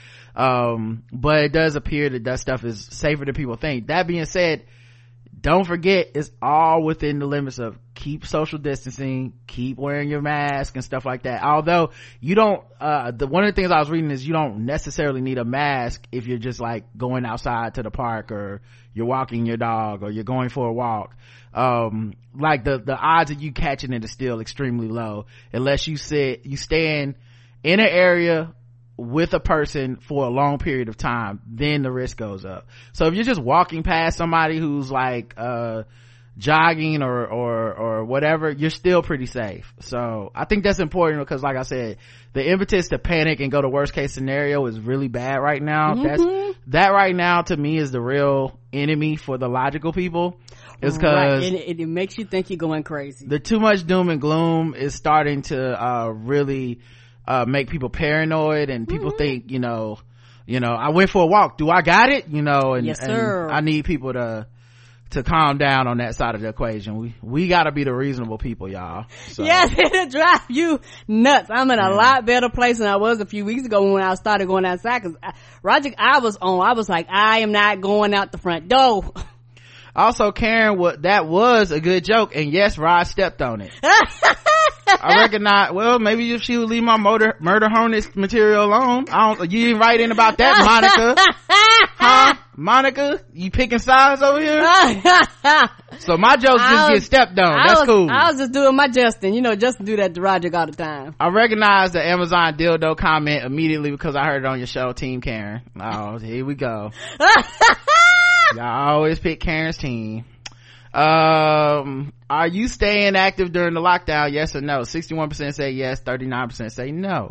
Um, but it does appear that that stuff is safer than people think. That being said, don't forget, it's all within the limits of keep social distancing, keep wearing your mask and stuff like that. Although you don't, uh, the, one of the things I was reading is you don't necessarily need a mask if you're just like going outside to the park, or you're walking your dog, or you're going for a walk. Um, like the, the odds of you catching it is still extremely low unless you sit, you stand in an area with a person for a long period of time, then the risk goes up. So if you're just walking past somebody who's like uh jogging or or or whatever, you're still pretty safe. So I think that's important, because like I said, the impetus to panic and go to worst case scenario is really bad right now. Mm-hmm. That's that right now to me is the real enemy for the logical people. It's because right. it, it makes you think you're going crazy. The too much doom and gloom is starting to uh really uh make people paranoid, and people mm-hmm. think, you know you know I went for a walk, do I got it, you know and, yes, sir. and I need people to to calm down on that side of the equation. We we gotta be the reasonable people, y'all. So. Yes, it'll drive you nuts. I'm in a yeah. lot better place than I was a few weeks ago when I started going outside, because Roger, I was on I was like, I am not going out the front door. Also, Karen, what that was a good joke, and yes, Rod stepped on it. I recognize, well, maybe if she would leave my murder, murder hornets material alone. I don't, you didn't write in about that, Monica. Huh? Monica, you picking sides over here? So my jokes just was, get stepped on. That's was, cool. I was just doing my Justin. You know, Justin do that to Roger all the time. I recognize the Amazon dildo comment immediately because I heard it on your show, Team Karen. Oh, here we go. Y'all always pick Karen's team. Um, are you staying active during the lockdown? Yes or no? sixty-one percent say yes, thirty-nine percent say no.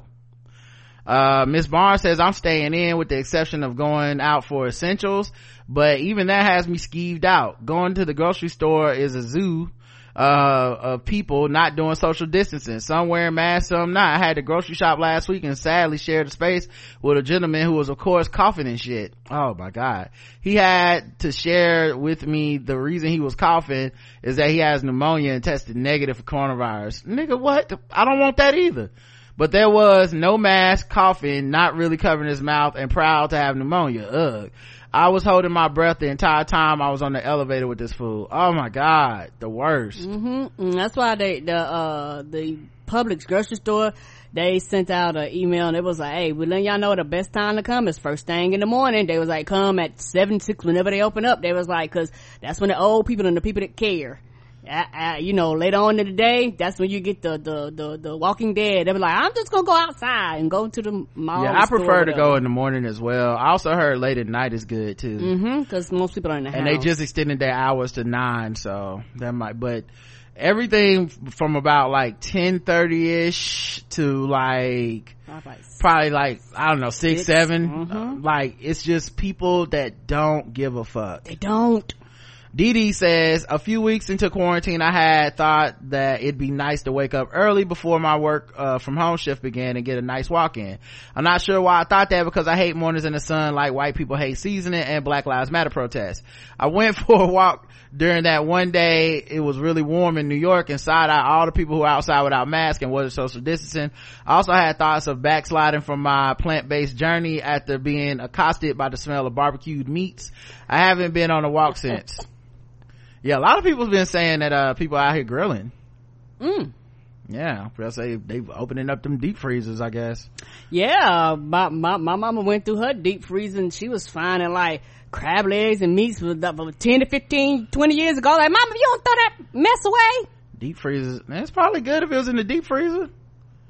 Uh, Miss Barnes says, I'm staying in with the exception of going out for essentials, but even that has me skeeved out. Going to the grocery store is a zoo, uh, of people not doing social distancing. Some wearing masks, some not. I had to grocery shop last week and sadly shared a space with a gentleman who was of course coughing and shit. Oh my God. He had to share with me the reason he was coughing is that he has pneumonia and tested negative for coronavirus. Nigga, what? I don't want that either. But there was no mask, coughing, not really covering his mouth, and proud to have pneumonia. Ugh. I was holding my breath the entire time I was on the elevator with this fool. Oh my God, the worst. Mm-hmm. That's why they the uh the Publix grocery store, they sent out an email and it was like, hey, we're letting y'all know the best time to come is first thing in the morning. They was like, come at seven, six, whenever they open up. They was like, cause that's when the old people and the people that care. Uh, uh, you know, later on in the day, that's when you get the, the, the, the Walking Dead. They be like, I'm just gonna go outside and go to the mall. Yeah, I prefer to go in the morning as well. I also heard late at night is good too. Mm-hmm, cause most people are in the house. And they just extended their hours to nine, so that might, but everything from about like ten thirty ish to like, probably like, I don't know, six, six. seven. Mm-hmm. Uh, like, it's just people that don't give a fuck. They don't. Dee Dee says, a few weeks into quarantine, I had thought that it'd be nice to wake up early before my work uh, from home shift began and get a nice walk in. I'm not sure why I thought that, because I hate mornings in the sun like white people hate seasoning and Black Lives Matter protests. I went for a walk during that one day. It was really warm in New York, and side eye all the people who were outside without masks and wasn't social distancing. I also had thoughts of backsliding from my plant-based journey after being accosted by the smell of barbecued meats. I haven't been on a walk since. Yeah, a lot of people have been saying that uh people out here grilling. Mm. Yeah, they'll say they opening up them deep freezers, I guess. Yeah, my, my my mama went through her deep freezer and she was finding like crab legs and meats for ten to fifteen, twenty years ago. Like, Mama, you don't throw that mess away. Deep freezers, man, it's probably good if it was in the deep freezer.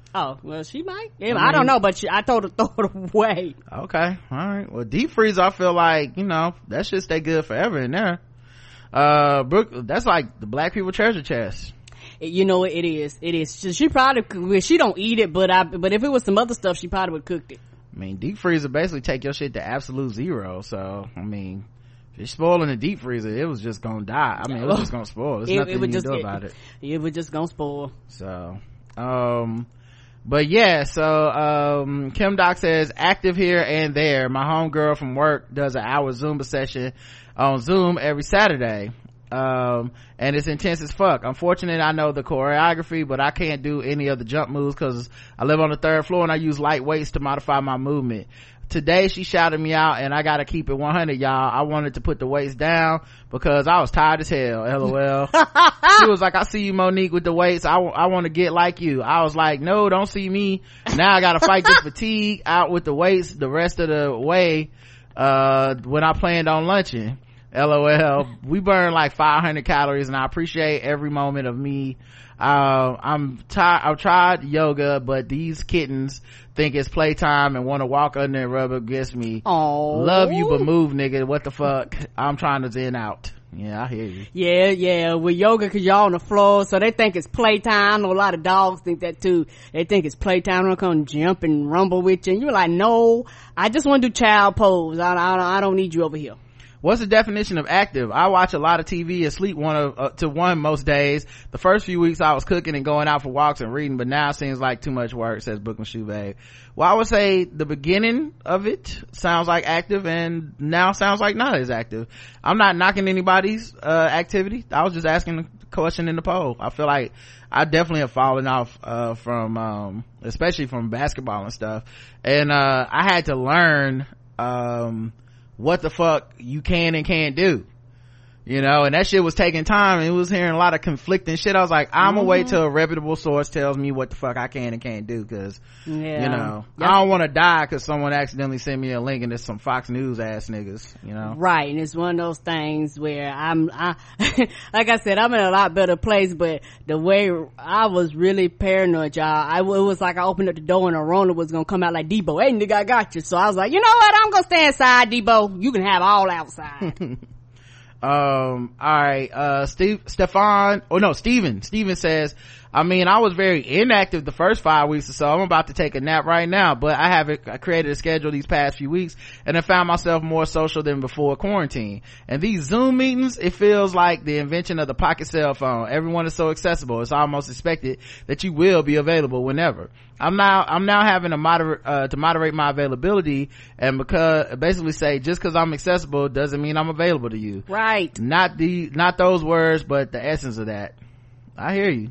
Oh, well, she might. Yeah, I I, mean- don't know, but she, I told her to throw it away. Okay, all right. Well, deep freeze, I feel like, you know, that should stay good forever in there. Uh, Brooke, that's like the black people treasure chest. You know, it is. It is. She, she probably, well, she don't eat it, but I, but if it was some other stuff, she probably would cook it. I mean, deep freezer basically take your shit to absolute zero. So, I mean, if it's spoiling the deep freezer, it was just gonna die. I mean, it was just gonna spoil. There's It, nothing it would you just can do it, about it. It was just gonna spoil. So, um, but yeah, so, um, Kim Doc says, active here and there. My homegirl from work does an hour Zumba session on Zoom every Saturday. Um, and it's intense as fuck. Unfortunately, I know the choreography, but I can't do any of the jump moves because I live on the third floor and I use light weights to modify my movement. Today she shouted me out and I gotta keep it one hundred, y'all. I wanted to put the weights down because I was tired as hell. LOL. She was like, I see you, Monique, with the weights. I, w- I want to get like you. I was like, no, don't see me. Now I gotta fight this fatigue out with the weights the rest of the way, uh, when I planned on lunching. LOL. We burn like five hundred calories and I appreciate every moment of me. Uh, I'm tired, I've tried yoga, but these kittens think it's playtime and want to walk under and rub against me. Oh, Love you, but move, nigga. What the fuck? I'm trying to zen out. Yeah, I hear you. Yeah, yeah. With yoga, cause y'all on the floor, so they think it's playtime. I know a lot of dogs think that too. They think it's playtime. They'll come jump and rumble with you. And you're like, no, I just want to do child pose. I, I, I don't need you over here. What's the definition of active? I watch a lot of T V and sleep one of, uh, to one most days. The first few weeks I was cooking and going out for walks and reading, but now it seems like too much work, says Brooklyn Shoe Babe. Well, I would say the beginning of it sounds like active and now sounds like not as active. I'm not knocking anybody's, uh, activity. I was just asking the question in the poll. I feel like I definitely have fallen off, uh, from, um, especially from basketball and stuff. And, uh, I had to learn, um, what the fuck you can and can't do, you know, and that shit was taking time and it was hearing a lot of conflicting shit. I was like, I'm gonna mm-hmm. wait till a reputable source tells me what the fuck I can and can't do, because yeah. you know, yep. I don't want to die because someone accidentally sent me a link and it's some Fox News ass niggas, you know. Right, and it's one of those things where I'm I like I said, I'm in a lot better place, but the way I was really paranoid, y'all, I, it was like I opened up the door and a Rona was gonna come out like, Debo, hey nigga, I got you. So I was like, you know what, I'm gonna stay inside, Debo. You can have all outside. um all right, uh Steve Stefan oh no Steven Steven says, I mean, I was very inactive the first five weeks or so. I'm about to take a nap right now, but I haven't I created a schedule these past few weeks and I found myself more social than before quarantine. And these Zoom meetings, it feels like the invention of the pocket cell phone. Everyone is so accessible. It's almost expected that you will be available whenever. I'm now, I'm now having to moderate, uh, to moderate my availability and because, basically say, just cause I'm accessible doesn't mean I'm available to you. Right. Not the, not those words, but the essence of that. I hear you.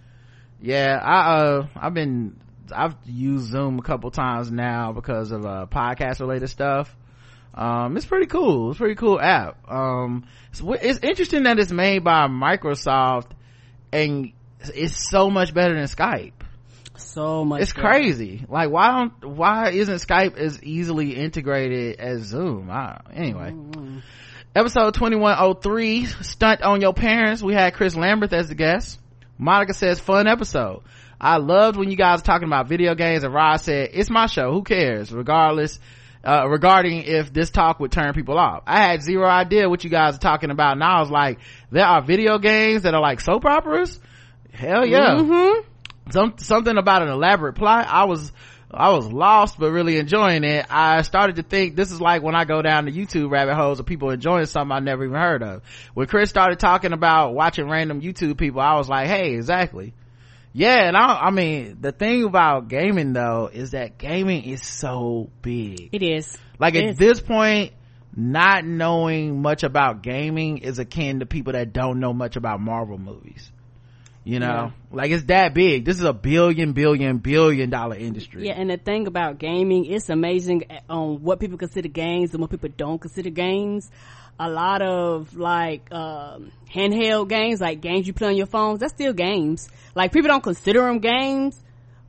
Yeah, I, uh, I've been, I've used Zoom a couple times now because of, uh, podcast related stuff. Um, it's pretty cool. It's a pretty cool app. Um, it's, it's interesting that it's made by Microsoft and it's so much better than Skype. So much It's better. crazy. Like, why don't, why isn't Skype as easily integrated as Zoom? I, anyway. Mm-hmm. Episode twenty-one oh three, Stunt on Your Parents. We had Chris Lambert as the guest. Monica says, fun episode. I loved when you guys were talking about video games and Rod said, it's my show, who cares? Regardless, uh, regarding if this talk would turn people off. I had zero idea what you guys are talking about and I was like, there are video games that are like soap operas? Hell yeah. Mm-hmm. Some, something about an elaborate plot. I was, I was lost but really enjoying it. I started to think this is like when I go down the YouTube rabbit holes of people enjoying something I never even heard of. When Chris started talking about watching random YouTube people, I was like, hey, exactly. Yeah, and I, I mean, the thing about gaming though is that gaming is so big. It is. Like it at is. this point, not knowing much about gaming is akin to people that don't know much about Marvel movies. You know, yeah. Like it's that big. This is a billion, billion, billion dollar industry. Yeah, and the thing about gaming, it's amazing on what people consider games and what people don't consider games. A lot of like um handheld games, like games you play on your phones, that's still games. Like people don't consider them games,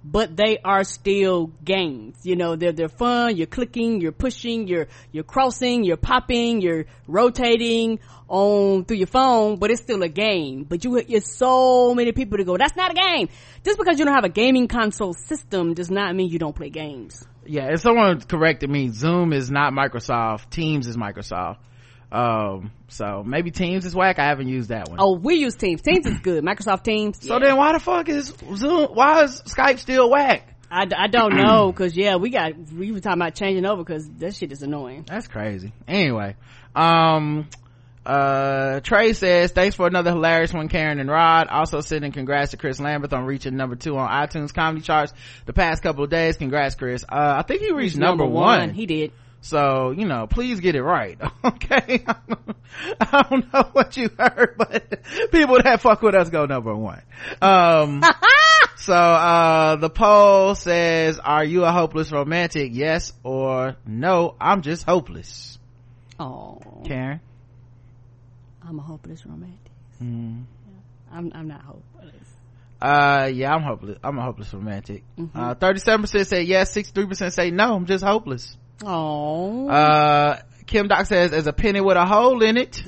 but they are still games. You know, they're, they're fun. You're clicking, you're pushing, you're, you're crossing, you're popping, you're rotating on through your phone, but it's still a game. But you, it's so many people to go, that's not a game. Just because you don't have a gaming console system does not mean you don't play games. Yeah, if someone corrected me, Zoom is not Microsoft, Teams is Microsoft. Um, so maybe Teams is whack. I haven't used that one. Oh, we use Teams. Teams is good. Microsoft Teams. So yeah. then why the fuck is Zoom, why is Skype still whack? I, I don't know, cause yeah, we got, we were talking about changing over cause that shit is annoying. That's crazy. Anyway, um, uh, Trey says, thanks for another hilarious one, Karen and Rod. Also sending congrats to Chris Lambert on reaching number two on iTunes comedy charts the past couple of days. Congrats, Chris. Uh, I think he reached number, number one. one. He did. So, you know, please get it right. Okay. I don't know what you heard, but people that fuck with us go number one. Um, so, uh, the poll says, are you a hopeless romantic? Yes or no? I'm just hopeless. Oh. Karen? I'm a hopeless romantic. Mm. I'm, I'm not hopeless. Uh, yeah, I'm hopeless. I'm a hopeless romantic. Mm-hmm. Uh, thirty-seven percent say yes, sixty-three percent say no, I'm just hopeless. Oh. Uh, Kim Doc says, there's a penny with a hole in it.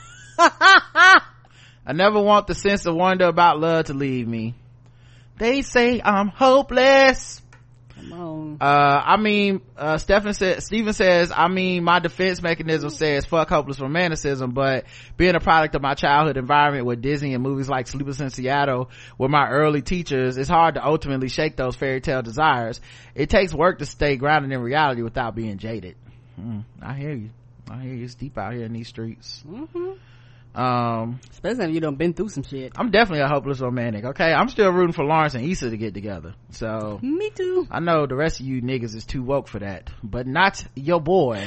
I never want the sense of wonder about love to leave me. They say I'm hopeless. Come on. Uh, I mean, uh, Stephen said, Steven says, I mean, my defense mechanism says fuck hopeless romanticism, but being a product of my childhood environment with Disney and movies like Sleepless in Seattle were my early teachers, it's hard to ultimately shake those fairy tale desires. It takes work to stay grounded in reality without being jaded. Mm, I hear you. I hear you. It's deep out here in these streets. Mm-hmm. Um, especially if you done been through some shit. I'm definitely a hopeless romantic. Okay, I'm still rooting for Lawrence and Issa to get together. So me too. I know the rest of you niggas is too woke for that, but not your boy.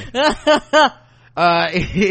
uh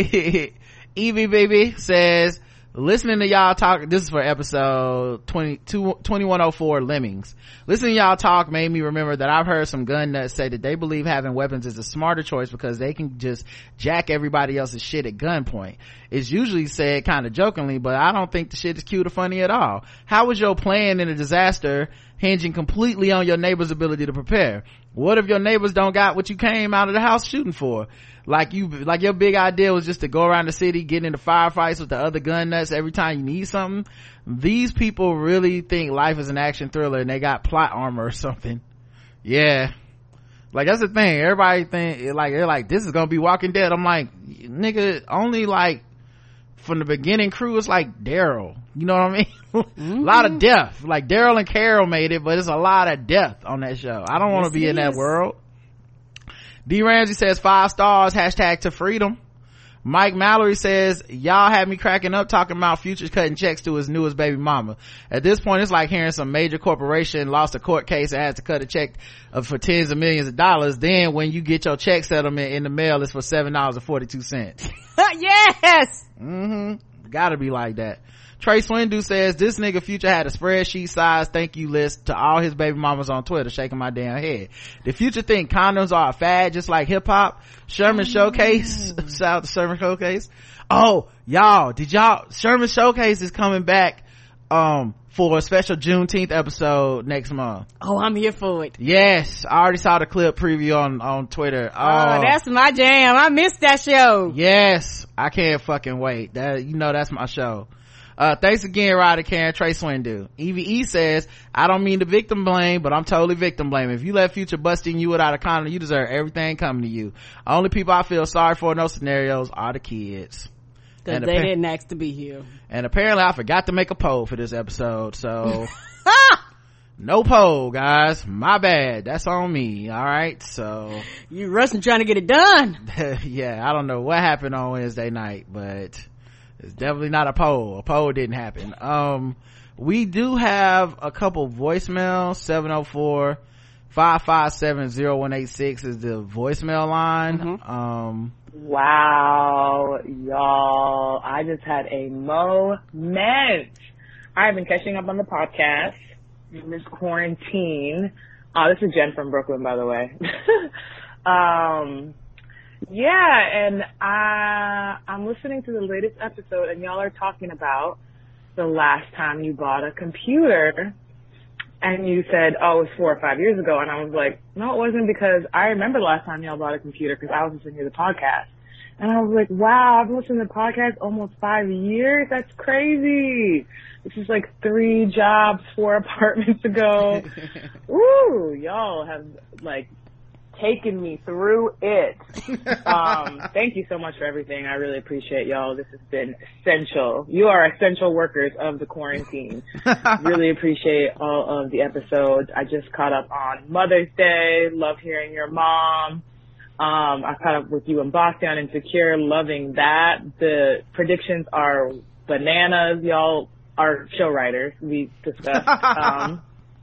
Evie Baby says, listening to y'all talk, this is for episode twenty-two, twenty-one oh four, Lemmings. Listening to y'all talk made me remember that I've heard some gun nuts say that they believe having weapons is a smarter choice because they can just jack everybody else's shit at gunpoint. It's usually said kind of jokingly, but I don't think the shit is cute or funny at all. How was your plan in a disaster hinging completely on your neighbor's ability to prepare? What if your neighbors don't got what you came out of the house shooting for? Like you, like your big idea was just to go around the city, get into firefights with the other gun nuts every time you need something. These people really think life is an action thriller and they got plot armor or something. Yeah. Like that's the thing. Everybody think like, they're like, this is gonna be Walking Dead. I'm like, nigga, only like from the beginning crew is like Daryl. You know what I mean? Mm-hmm. A lot of death. Like Daryl and Carol made it, but it's a lot of death on that show. I don't want to yes, be in that world. D Ramsey says five stars, hashtag to freedom. Mike Mallory says, y'all had me cracking up talking about Future cutting checks to his newest baby mama. At this point, it's like hearing some major corporation lost a court case and has to cut a check of, for tens of millions of dollars. Then when you get your check settlement in the mail, it's for seven dollars and forty-two cents. Yes! Mm-hmm. Gotta be like that. Trey Swindu says, this nigga Future had a spreadsheet size thank you list to all his baby mamas on Twitter, shaking my damn head. Did Future think condoms are a fad just like hip hop? Sherman Showcase, shout out to Sherman Showcase. Oh, y'all, did y'all, Sherman Showcase is coming back, um, for a special Juneteenth episode next month. Oh, I'm here for it. Yes, I already saw the clip preview on, on Twitter. Oh, oh that's my jam. I missed that show. Yes, I can't fucking wait. That, you know, that's my show. Uh, thanks again, Ryder Karen, Trey Swindu. Evie E says, I don't mean to victim blame, but I'm totally victim blaming. If you let Future busting you without a condom, you deserve everything coming to you. Only people I feel sorry for in those scenarios are the kids. Cause they appa- didn't ask to be here. And apparently I forgot to make a poll for this episode, so no poll, guys. My bad. That's on me. All right. So you rushing trying to get it done. Yeah, I don't know what happened on Wednesday night, but it's definitely not a poll. A poll didn't happen. Um, we do have a couple voicemails. seven oh four, five five seven, oh one eight six is the voicemail line. Mm-hmm. Um, wow, y'all. I just had a moment. I've been catching up on the podcast in this quarantine. Oh, this is Jen from Brooklyn, by the way. um, Yeah, and I, I'm listening to the latest episode, and y'all are talking about the last time you bought a computer. And you said, oh, it was four or five years ago. And I was like, no, it wasn't, because I remember the last time y'all bought a computer because I was listening to the podcast. And I was like, wow, I've been listening to the podcast almost five years. That's crazy. This is like three jobs, four apartments ago. Ooh, y'all have like taken me through it. Um, thank you so much for everything. I really appreciate y'all. This has been essential. You are essential workers of the quarantine. Really appreciate all of the episodes. I just caught up on Mother's Day. Love hearing your mom. Um, I caught up with you and Boston on Insecure. Loving that. The predictions are bananas. Y'all are show writers. We discussed. Um,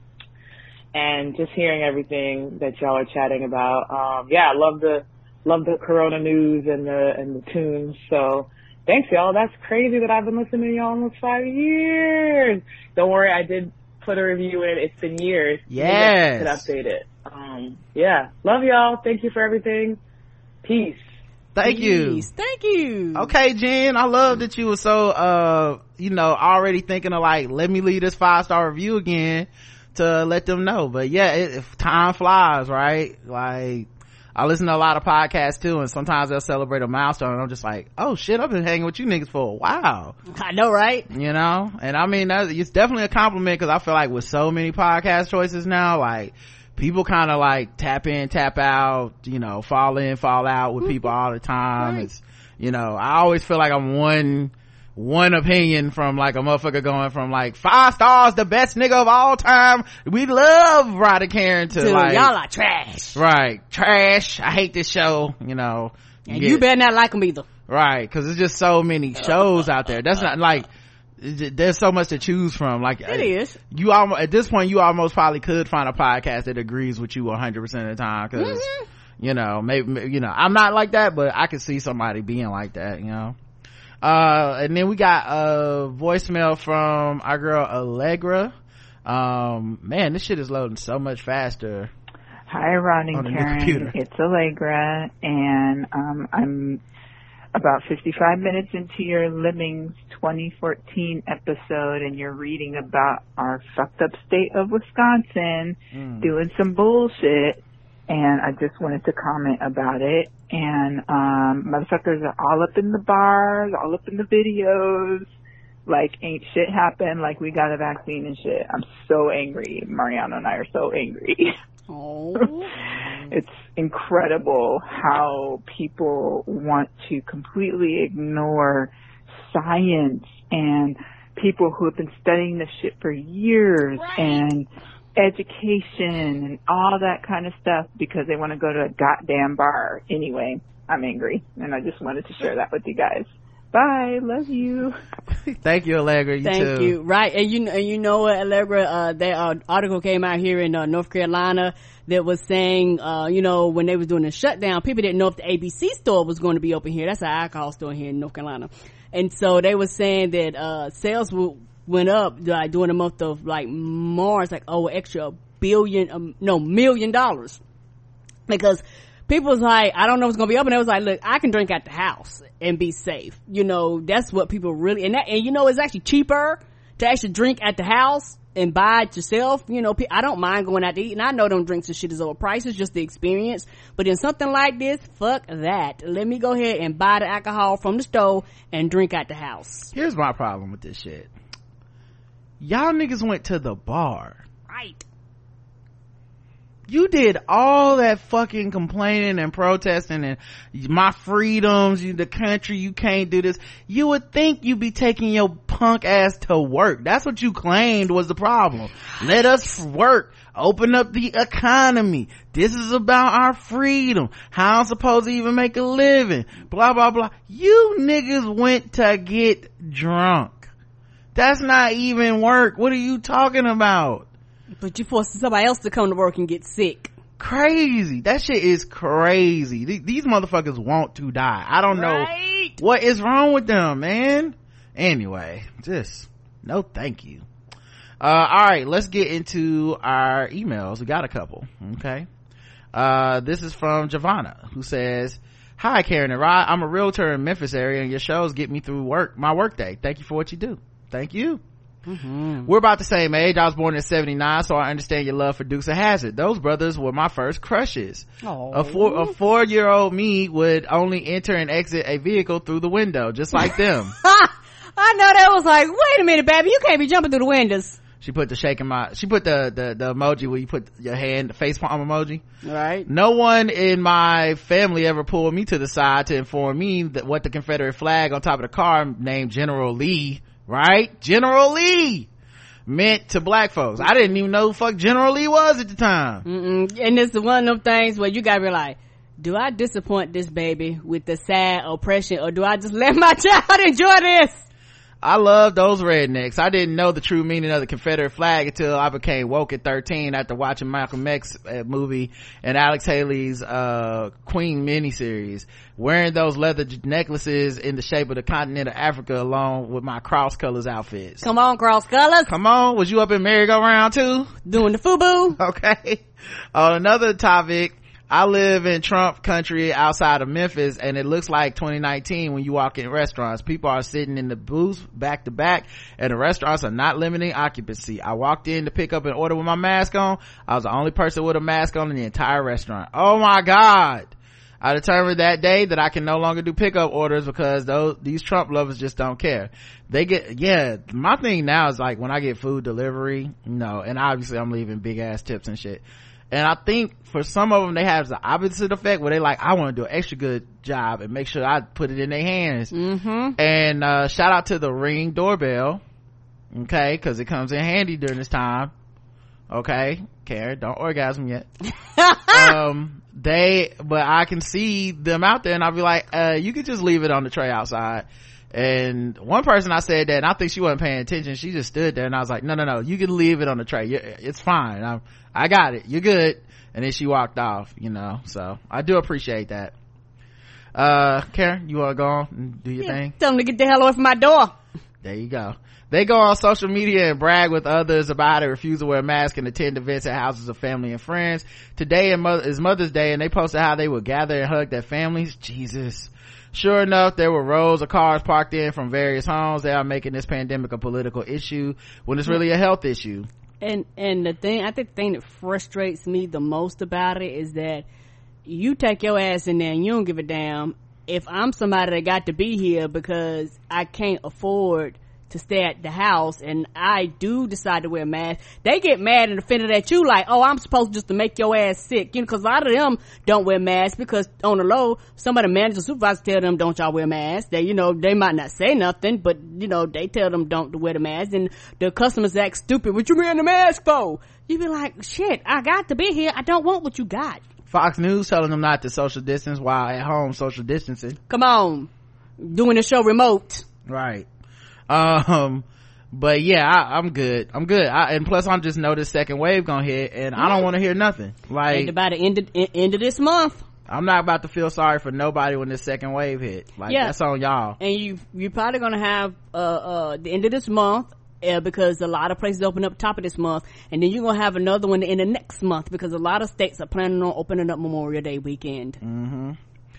and just hearing everything that y'all are chatting about. Um, yeah, I love the, love the Corona news and the, and the tunes. So thanks y'all. That's crazy that I've been listening to y'all almost five years. Don't worry. I did put a review in. It's been years. Yes. Could update it. Um, yeah. Love y'all. Thank you for everything. Peace. Thank you. Please. Thank you. Okay, Jen, I love that you were so, uh, you know, already thinking of like, let me leave this five star review again to let them know. But yeah, it, if time flies, right? Like, I listen to a lot of podcasts too, and sometimes they'll celebrate a milestone and I'm just like, oh shit, I've been hanging with you niggas for a while. I know, right? You know? And I mean, that, it's definitely a compliment, because I feel like with so many podcast choices now, like, people kind of like tap in, tap out, you know, fall in, fall out with people all the time. Right. It's, you know, I always feel like I'm one, one opinion from like a motherfucker going from like five stars, the best nigga of all time. We love Rod and Karen to Dude, like, y'all are trash. right, trash. I hate this show, you know. And get- you better not like them either. Right, because there's just so many shows out there. That's not like, there's so much to choose from. Like, It is. you almost, at this point, you almost probably could find a podcast that agrees with you one hundred percent of the time, because Mm-hmm. you know, maybe, you know, I'm not like that, but I could see somebody being like that, you know. Uh, and then we got a voicemail from our girl Allegra. Um, man, this shit is loading so much faster. Hi, Ron On and the new Karen. computer. It's Allegra, and um, I'm about fifty-five minutes into your Lemmings twenty fourteen episode, and you're reading about our fucked up state of Wisconsin Mm. doing some bullshit, and I just wanted to comment about it. And um, motherfuckers are all up in the bars, all up in the videos, like ain't shit happened, like we got a vaccine and shit. I'm so angry. Mariano and I are so angry. Oh. It's incredible how people want to completely ignore science and people who have been studying this shit for years, Right. and education and all that kind of stuff because they want to go to a goddamn bar. Anyway, I'm angry, and I just wanted to share that with you guys. Bye. Love you. Thank you, Allegra. You Thank too. you. Right. And you, and you know what, Allegra, uh, that uh, article came out here in uh, North Carolina that was saying, uh, you know, when they was doing the shutdown, people didn't know if the A B C store was going to be open here. That's an alcohol store here in North Carolina. And so they were saying that, uh, sales w- went up, like, during the month of, like, March, like, oh, extra billion, um, no, million dollars. Because people was like, I don't know what's gonna be open. It was like, look, I can drink at the house and be safe. You know, that's what people really, and that, and you know, it's actually cheaper to actually drink at the house and buy it yourself. You know, I don't mind going out to eat, and I know them drinks and shit is overpriced. It's just the experience. But in something like this, fuck that. Let me go ahead and buy the alcohol from the store and drink at the house. Here's my problem with this shit. Y'all niggas went to the bar. Right. You did all that fucking complaining and protesting and my freedoms, you, the country, you can't do this. You would think you'd be taking your punk ass to work. That's what you claimed was the problem. Let us work. Open up the economy. This is about our freedom. How I'm supposed to even make a living. Blah, blah, blah. You niggas went to get drunk. That's not even work. What are you talking about? But you forced somebody else to come to work and get sick. Crazy. That shit is crazy. Th- these motherfuckers want to die. I don't Right. know what is wrong with them, man. Anyway, just no thank you. Uh, all right, let's get into our emails. We got a couple. Okay. Uh, this is from Giovanna, who says, hi, Karen and Rod. I'm a realtor in Memphis area, and your shows get me through work, my work day. Thank you for what you do. Thank you. Mm-hmm. We're about the same age. I was born in seventy-nine, so I understand your love for Dukes of Hazzard. Those brothers were my first crushes. Aww. A four a four year old me would only enter and exit a vehicle through the window, just like them. I know that was like, wait a minute, baby, you can't be jumping through the windows. She put the shaking my, she put the, the, the emoji where you put your hand, the face palm emoji. Right. No one in my family ever pulled me to the side to inform me that what the Confederate flag on top of the car named General Lee, right? General Lee meant to black folks. I didn't even know who fuck General Lee was at the time. Mm-mm. And it's one of them things where you gotta be like, do I disappoint this baby with the sad oppression, or do I just let my child enjoy this? I love those rednecks. I didn't know the true meaning of the Confederate flag until I became woke at thirteen after watching Malcolm X uh, movie and Alex Haley's uh Queen miniseries, wearing those leather necklaces in the shape of the continent of Africa along with my cross colors outfits. Come on, cross colors. Come on. Was you up in merry-go-round too? Doing the FUBU. Okay. On another topic, I live in Trump country outside of Memphis, and it looks like twenty nineteen when you walk in restaurants. People are sitting in the booths back to back, and the restaurants are not limiting occupancy. I walked in to pick up an order with my mask on. I was the only person with a mask on in the entire restaurant. Oh my God. I determined that day that I can no longer do pickup orders because those, these Trump lovers just don't care. They get, yeah, my thing now is like when I get food delivery, no, and obviously I'm leaving big ass tips and shit. And I think for some of them, they have the opposite effect where they like, I want to do an extra good job and make sure I put it in their hands. Mm-hmm. And, uh, shout out to the Ring doorbell. Okay. Cause it comes in handy during this time. Okay. Karen, don't orgasm yet. um, they, but I can see them out there and I'll be like, uh, you could just leave it on the tray outside. And one person I said that, and I think she wasn't paying attention. She just stood there and I was like, no, no, no, you can leave it on the tray. It's fine. I'm, I got it. You're good. And then she walked off, you know, so I do appreciate that. Uh, Karen, you want to go on and do your yeah, thing? Tell them to get the hell away from my door. There you go. They go on social media and brag with others about it, refuse to wear a mask and attend events at houses of family and friends. Today is Mother's Day and they posted how they would gather and hug their families. Jesus. Sure enough, there were rows of cars parked in from various homes. They are making this pandemic a political issue when it's really a health issue. And and the thing, I think the thing that frustrates me the most about it is that you take your ass in there and you don't give a damn if I'm somebody that got to be here because I can't afford to stay at the house and I do decide to wear a mask. They get mad and offended at you like, oh, I'm supposed just to make your ass sick, you know, because a lot of them don't wear masks because on the low, some of the managers, supervisors tell them don't y'all wear masks. They, you know, they might not say nothing, but you know, they tell them don't wear the mask, and the customers act stupid. What you wearing the mask for? You be like, shit, I got to be here. I don't want what you got. Fox News telling them not to social distance while at home social distancing. Come on, doing the show remote. Right. Um, but yeah, I, I'm good. I'm good. I, and plus, I'm just know this second wave gonna hit, and I don't want to hear nothing. Like and by the end of, end of this month, I'm not about to feel sorry for nobody when this second wave hit. Like yeah. That's on y'all. And you you're probably gonna have uh uh the end of this month. Uh, because a lot of places open up top of this month, and then you're gonna have another one in the next month because a lot of states are planning on opening up Memorial Day weekend. Mm-hmm.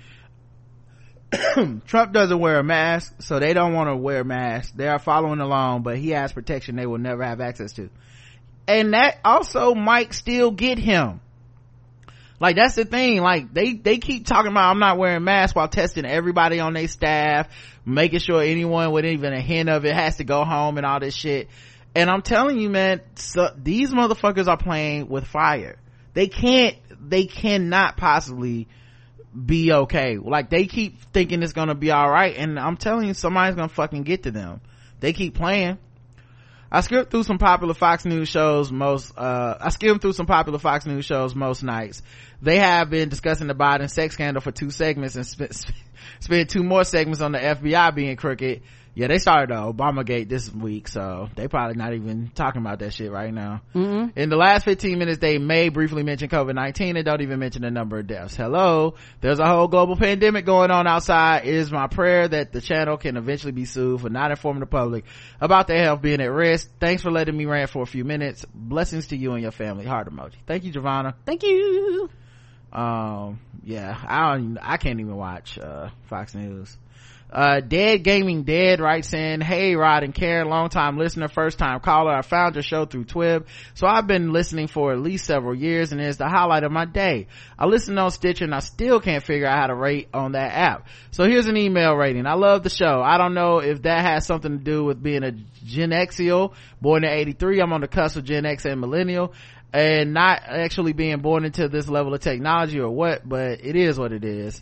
Trump doesn't wear a mask, so they don't want to wear masks. They are following along, but he has protection they will never have access to, and that also might still get him. Like, that's the thing. Like, they they keep talking about I'm not wearing masks while testing everybody on their staff, making sure anyone with even a hint of it has to go home and all this shit. And I'm telling you, man, so these motherfuckers are playing with fire. They can't they cannot possibly be okay. Like, they keep thinking it's gonna be all right, and I'm telling you, somebody's gonna fucking get to them. They keep playing. I skimmed through some popular Fox News shows most uh I skimmed through some popular Fox News shows most nights. They have been discussing the Biden sex scandal for two segments and spent spent two more segments on the F B I being crooked. Yeah, they started the Obamagate this week, so they probably not even talking about that shit right now. Mm-hmm. In the last fifteen minutes, they may briefly mention COVID nineteen and don't even mention the number of deaths. Hello, there's a whole global pandemic going on outside. It is my prayer that the channel can eventually be sued for not informing the public about their health being at risk. Thanks for letting me rant for a few minutes. Blessings to you and your family. Heart emoji. Thank you, Giovanna. Thank you. Um, yeah, I don't, I can't even watch uh Fox News. Uh, Dead Gaming Dead writes in, hey Rod and Karen, long time listener, first time caller. I found your show through Twib, so I've been listening for at least several years and it's the highlight of my day. I listen on Stitcher and I still can't figure out how to rate on that app. So here's an email rating. I love the show. I don't know if that has something to do with being a Gen Xial, born in eighty-three. I'm on the cusp of Gen X and Millennial, and not actually being born into this level of technology or what, but it is what it is.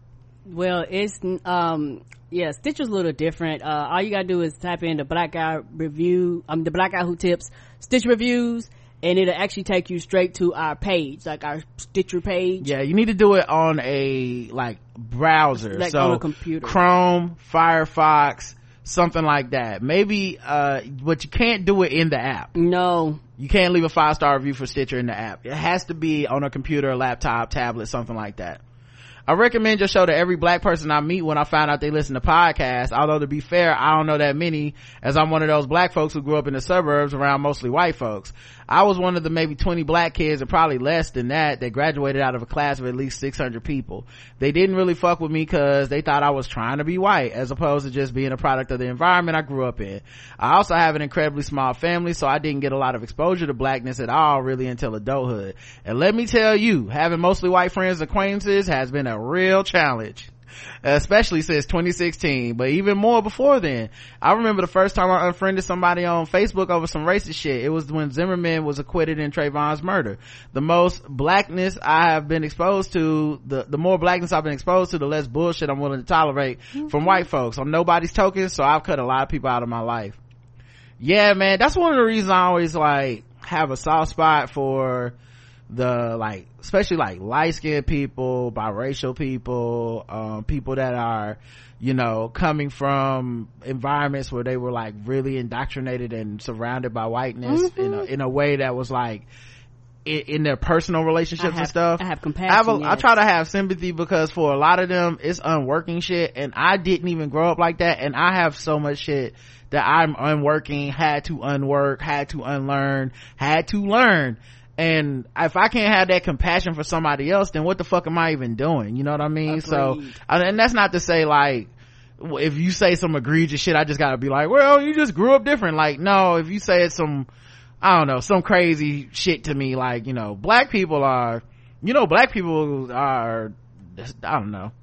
Well, it's um yeah, Stitcher's a little different. Uh all you gotta do is type in the Black Guy review, um the Black Guy Who Tips Stitcher reviews, and it'll actually take you straight to our page, like our Stitcher page. Yeah, you need to do it on a like browser, like so on a computer, Chrome, Firefox, something like that. Maybe uh but you can't do it in the app. No, you can't leave a five star review for Stitcher in the app. It has to be on a computer, laptop, tablet, something like that. I recommend your show to every black person I meet when I find out they listen to podcasts, although to be fair, I don't know that many, as I'm one of those black folks who grew up in the suburbs around mostly white folks. I was one of the maybe twenty black kids, and probably less than that, that graduated out of a class of at least six hundred people. They didn't really fuck with me because they thought I was trying to be white, as opposed to just being a product of the environment I grew up in. I also have an incredibly small family, so I didn't get a lot of exposure to blackness at all really until adulthood. And let me tell you, having mostly white friends and acquaintances has been a real challenge, especially since twenty sixteen, but even more before then. I remember the first time I unfriended somebody on Facebook over some racist shit. It was when Zimmerman was acquitted in Trayvon's murder. The most blackness I have been exposed to, the the more blackness I've been exposed to, the less bullshit I'm willing to tolerate mm-hmm. from white folks. I'm nobody's token, so I've cut a lot of people out of my life. Yeah, man, that's one of the reasons I always like have a soft spot for the like, especially like light-skinned people, biracial people, um people that are, you know, coming from environments where they were like really indoctrinated and surrounded by whiteness mm-hmm. in a, in a way that was like in, in their personal relationships have, and stuff. I have compassion. I, have a, yes. I try to have sympathy, because for a lot of them it's unworking shit, and I didn't even grow up like that, and I have so much shit that I'm unworking, had to unwork, had to unlearn, had to learn. And if I can't have that compassion for somebody else, then what the fuck am I even doing? You know what I mean? Agreed. So, and that's not to say like, if you say some egregious shit, I just gotta be like, well, you just grew up different. Like, no, if you say it's some, I don't know, some crazy shit to me, like, you know, black people are, you know, black people are, I don't know.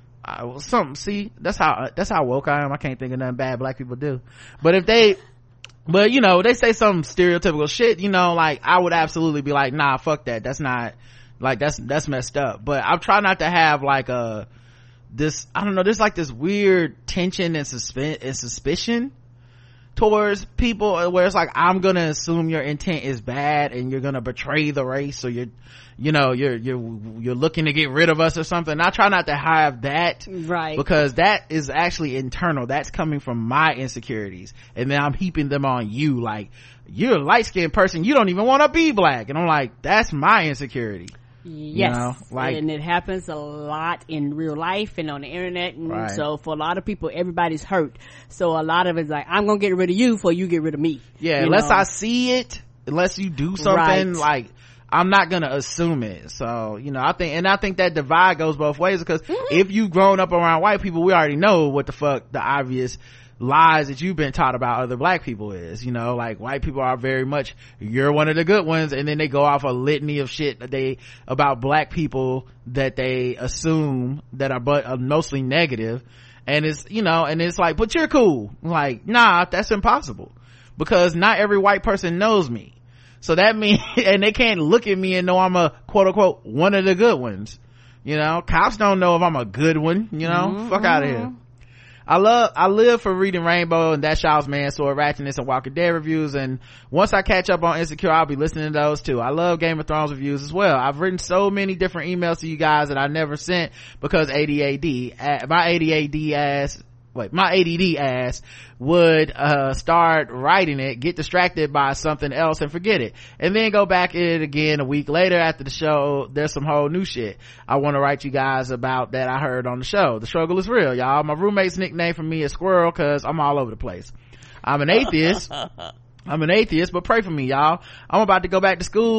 I, some, see, that's how, that's how woke I am. I can't think of nothing bad black people do. But if they, but you know, they say some stereotypical shit, you know, like I would absolutely be like, nah, fuck that, that's not, like that's that's messed up. But I'm trying not to have like a this, I don't know, there's like this weird tension and suspense and suspicion towards people, where it's like, I'm gonna assume your intent is bad and you're gonna betray the race, or you're, you know, you're you're you're looking to get rid of us or something. I try not to have that, right, because that is actually internal. That's coming from my insecurities, and then I'm heaping them on you. Like, you're a light-skinned person, you don't even want to be black, and I'm like, that's my insecurity. Yes, you know, like, and it happens a lot in real life and on the internet, and right. So for a lot of people, everybody's hurt, so a lot of it's like, I'm gonna get rid of you before you get rid of me. Yeah, you unless know? I see it, unless you do something, right. like, I'm not gonna assume it. So, you know, I think, and I think that divide goes both ways, because mm-hmm. if you've grown up around white people, we already know what the fuck the obvious lies that you've been taught about other black people is, you know, like, white people are very much, you're one of the good ones, and then they go off a litany of shit that they about black people that they assume that are but are mostly negative, and it's, you know, and it's like, but you're cool. Like, nah, that's impossible, because not every white person knows me, so that means and they can't look at me and know I'm a quote unquote one of the good ones. You know, cops don't know if I'm a good one, you know. Mm-hmm. Fuck out of here. I love, I live for reading Rainbow and That Shaw's Man, Sword Ratchetness, and Walking Dead reviews, and once I catch up on Insecure, I'll be listening to those too. I love Game of Thrones reviews as well. I've written so many different emails to you guys that I never sent because A D A D, my A D A D ass, wait, my A D D ass would uh start writing it, get distracted by something else and forget it, and then go back at it again a week later after the show. There's some whole new shit I want to write you guys about that I heard on the show. The struggle is real, y'all. My roommate's nickname for me is Squirrel, because I'm all over the place. I'm an atheist I'm an atheist, but pray for me, y'all. I'm about to go back to school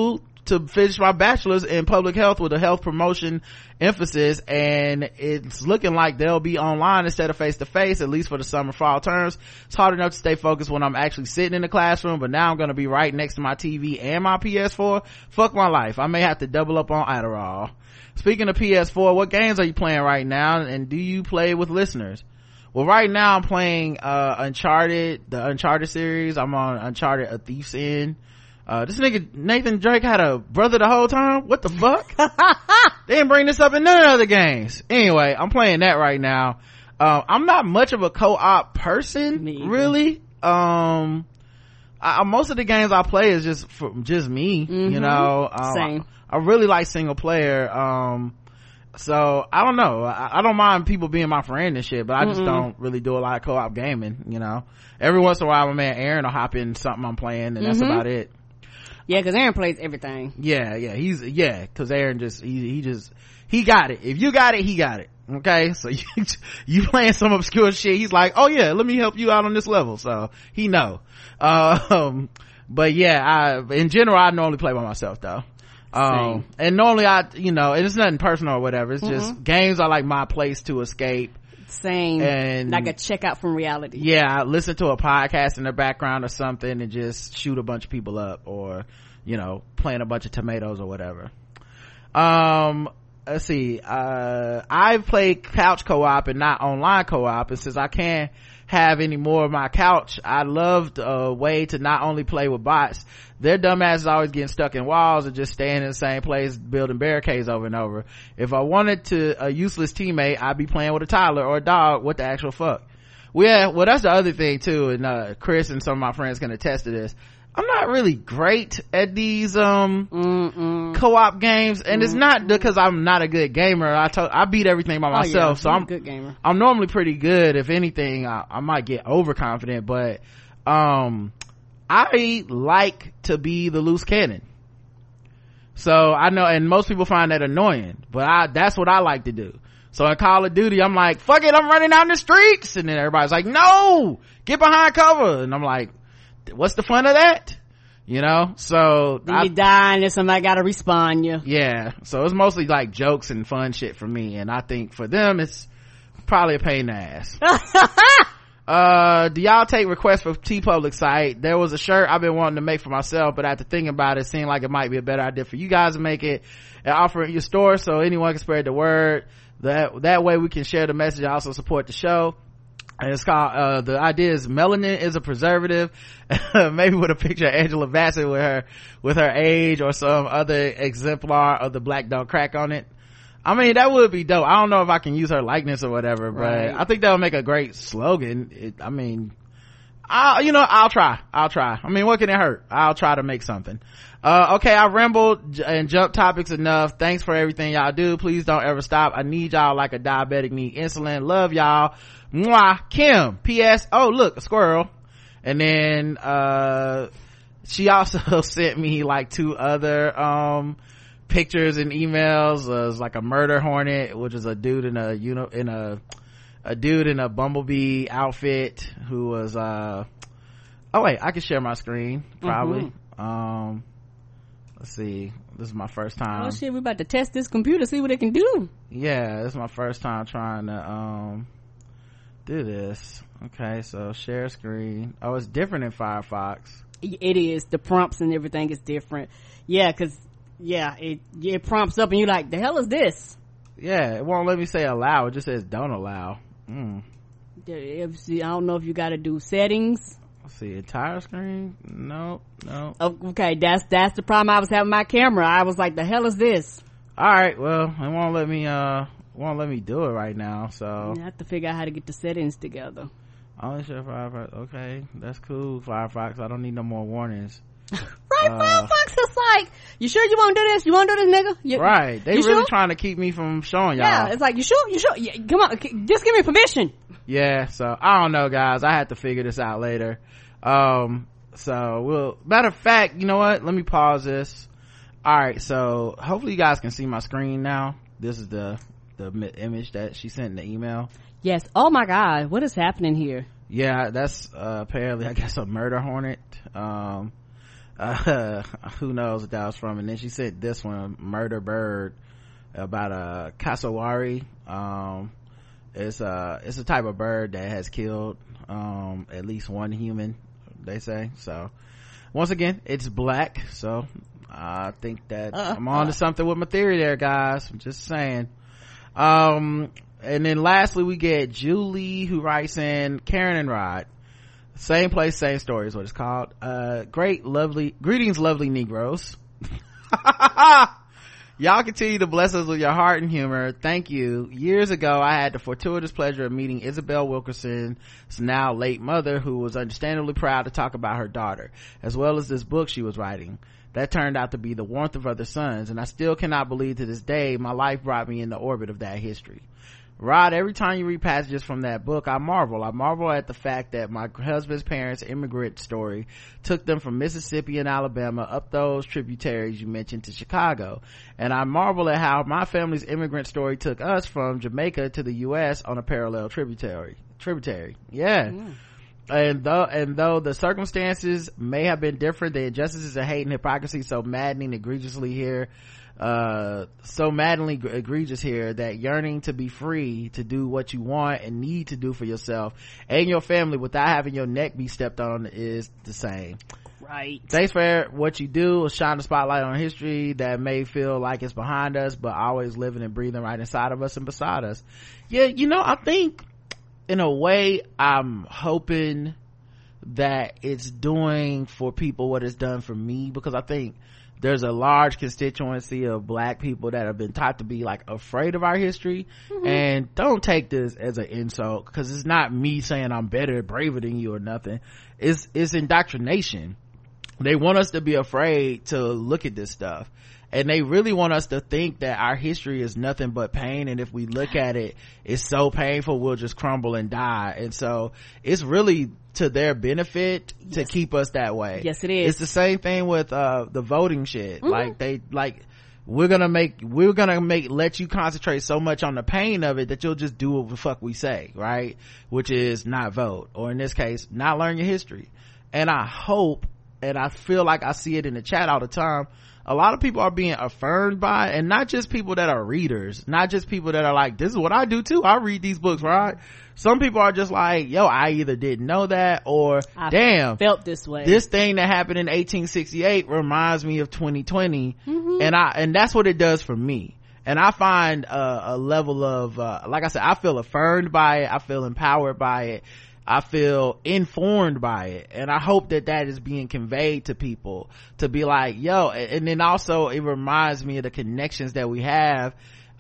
to finish my bachelor's in public health with a health promotion emphasis, and it's looking like they'll be online instead of face to face, at least for the summer fall terms. It's hard enough to stay focused when I'm actually sitting in the classroom, but now I'm going to be right next to my T V and my P S four. Fuck my life. I may have to double up on Adderall. Speaking of P S four, what games are you playing right now, and do you play with listeners? Well, right now I'm playing uh Uncharted, the Uncharted series. I'm on Uncharted A Thief's End. Uh, this nigga Nathan Drake had a brother the whole time. What the fuck? They didn't bring this up in none of the other games. Anyway, I'm playing that right now. Uh, I'm not much of a co-op person, really. Um, I, most of the games I play is just for just me, mm-hmm. you know. Um, Same. I, I really like single player. Um, so I don't know. I, I don't mind people being my friend and shit, but I just Mm-mm. don't really do a lot of co-op gaming, you know. Every once in a while, my man Aaron will hop in something I'm playing, and mm-hmm. that's about it. Yeah, because Aaron plays everything. Yeah, yeah, he's yeah, because Aaron just he, he just he got it. If you got it, he got it. Okay, so you you playing some obscure shit, he's like, oh yeah, let me help you out on this level. So he know. Um, but yeah, I in general I normally play by myself though. Um, and normally I, you know, and it's nothing personal or whatever. It's mm-hmm. just games are like my place to escape. Same. And like a check out from reality. Yeah, I listen to a podcast in the background or something and just shoot a bunch of people up, or, you know, playing a bunch of tomatoes or whatever. Um, let's see. Uh, I've played couch co-op and not online co-op, and since I can't have any more of my couch, I loved a way to not only play with bots. Their dumbasses always getting stuck in walls and just staying in the same place building barricades over and over. If I wanted to a useless teammate, I'd be playing with a toddler or a dog. What the actual fuck? Well, yeah, well that's the other thing too, and uh Chris and some of my friends can attest to this. I'm not really great at these um Mm-mm. co-op games, and Mm-mm. it's not because I'm not a good gamer. I told I beat everything by myself, oh, yeah. so You're I'm a good gamer. I'm normally pretty good. If anything, I, I might get overconfident, but um I like to be the loose cannon. So I know, and most people find that annoying, but I that's what I like to do. So in Call of Duty, I'm like, fuck it, I'm running down the streets, and then everybody's like, no, get behind cover, and I'm like, what's the fun of that, you know? So then I, you die and then somebody gotta respawn you. Yeah, so it's mostly like jokes and fun shit for me, and I think for them it's probably a pain in the ass. uh do y'all take requests for TeePublic site? There was a shirt I've been wanting to make for myself, but after thinking about it, it seemed like it might be a better idea for you guys to make it and offer it in your store so anyone can spread the word. That that way we can share the message and also support the show. And it's called uh the idea is melanin is a preservative. Maybe with a picture of Angela Bassett with her with her age or some other exemplar of the Black Don't Crack on it. I mean, that would be dope. I don't know if I can use her likeness or whatever, but right. I think that would make a great slogan. It, I mean, I'll, you know, I'll try. I'll try. I mean, what can it hurt? I'll try to make something. Uh, okay, I rambled and jumped topics enough. Thanks for everything y'all do. Please don't ever stop. I need y'all like a diabetic need insulin. Love y'all. Mwah. Kim. P S. Oh, look, a squirrel. And then, uh, she also sent me like two other, um, pictures and emails. Uh, it was like a murder hornet, which is a dude in a, you know, in a, a dude in a bumblebee outfit who was, uh, oh wait, I can share my screen, probably. Mm-hmm. Um, let's see. This is my first time. Oh shit, we about to test this computer, see what it can do. Yeah, this is my first time trying to, um, do this. Okay, so share screen. Oh, it's different in Firefox. It is. The prompts and everything is different. Yeah, cause, yeah, it, it prompts up and you're like, the hell is this? Yeah, it won't let me say allow. It just says don't allow. Mm. I don't know if you gotta do settings. Let's see, entire screen? No, no. Okay, that's, that's the problem I was having with my camera. I was like, the hell is this? Alright, well, it won't let me, uh, won't let me do it right now, so. I have to figure out how to get the settings together. Only share Firefox. Okay, that's cool, Firefox. I don't need no more warnings. Right, uh, Firefox is like, you sure you won't do this? You won't do this, nigga? You, right, they really sure? trying to keep me from showing y'all. Yeah, it's like, you sure? You sure? Yeah, come on, just give me permission. Yeah, so I don't know, guys. I had to figure this out later. Um, so we'll, matter of fact, you know what? Let me pause this. All right, so hopefully you guys can see my screen now. This is the the image that she sent in the email. Yes. Oh my God, what is happening here? Yeah, that's uh, apparently, I guess, a murder hornet. Um, uh who knows what that was from. And then she said this one, Murder Bird, about a cassowary. um it's a it's a type of bird that has killed um at least one human, they say. So once again, it's black, so I think that uh, I'm on to something with my theory there, guys. I'm just saying. Um and then lastly, we get Julie, who writes in, Karen and Rod, same place, same story is what it's called. Uh great, lovely greetings, lovely Negroes. Y'all continue to bless us with your heart and humor. Thank you. Years ago, I had the fortuitous pleasure of meeting Isabel Wilkerson's now late mother, who was understandably proud to talk about her daughter, as well as this book she was writing. That turned out to be The Warmth of Other Suns, and I still cannot believe to this day my life brought me in the orbit of that history. Rod, every time you read passages from that book, I marvel. I marvel at the fact that my husband's parents' immigrant story took them from Mississippi and Alabama up those tributaries you mentioned to Chicago. And I marvel at how my family's immigrant story took us from Jamaica to the U S on a parallel tributary. Tributary. Yeah. Mm. And though, and though the circumstances may have been different, the injustices of hate and hypocrisy so maddening egregiously here, uh so maddeningly egregious here, that yearning to be free to do what you want and need to do for yourself and your family without having your neck be stepped on is the same. Right. Thanks for what you do. Shine the spotlight on history that may feel like it's behind us, but always living and breathing right inside of us and beside us. Yeah, you know, I think in a way I'm hoping that it's doing for people what it's done for me, because I think there's a large constituency of black people that have been taught to be like afraid of our history. Mm-hmm. And don't take this as an insult, because it's not me saying I'm better, braver than you or nothing. It's it's indoctrination. They want us to be afraid to look at this stuff, and they really want us to think that our history is nothing but pain, and if we look at it, it's so painful we'll just crumble and die. And so it's really to their benefit to yes. keep us that way. Yes, it is. It's the same thing with uh the voting shit. Mm-hmm. Like they like we're gonna make we're gonna make let you concentrate so much on the pain of it that you'll just do what the fuck we say, right? Which is not vote, or in this case, not learn your history. And I hope, and I feel like I see it in the chat all the time, a lot of people are being affirmed by it, and not just people that are readers, not just people that are like, this is what I do too, I read these books, right? Some people are just like, yo, I either didn't know that, or I damn, felt this way. This thing that happened in eighteen sixty-eight reminds me of twenty twenty. Mm-hmm. And I, and that's what it does for me. And I find uh, a level of, uh, like I said, I feel affirmed by it. I feel empowered by it. I feel informed by it, and I hope that that is being conveyed to people, to be like, yo. And then also it reminds me of the connections that we have,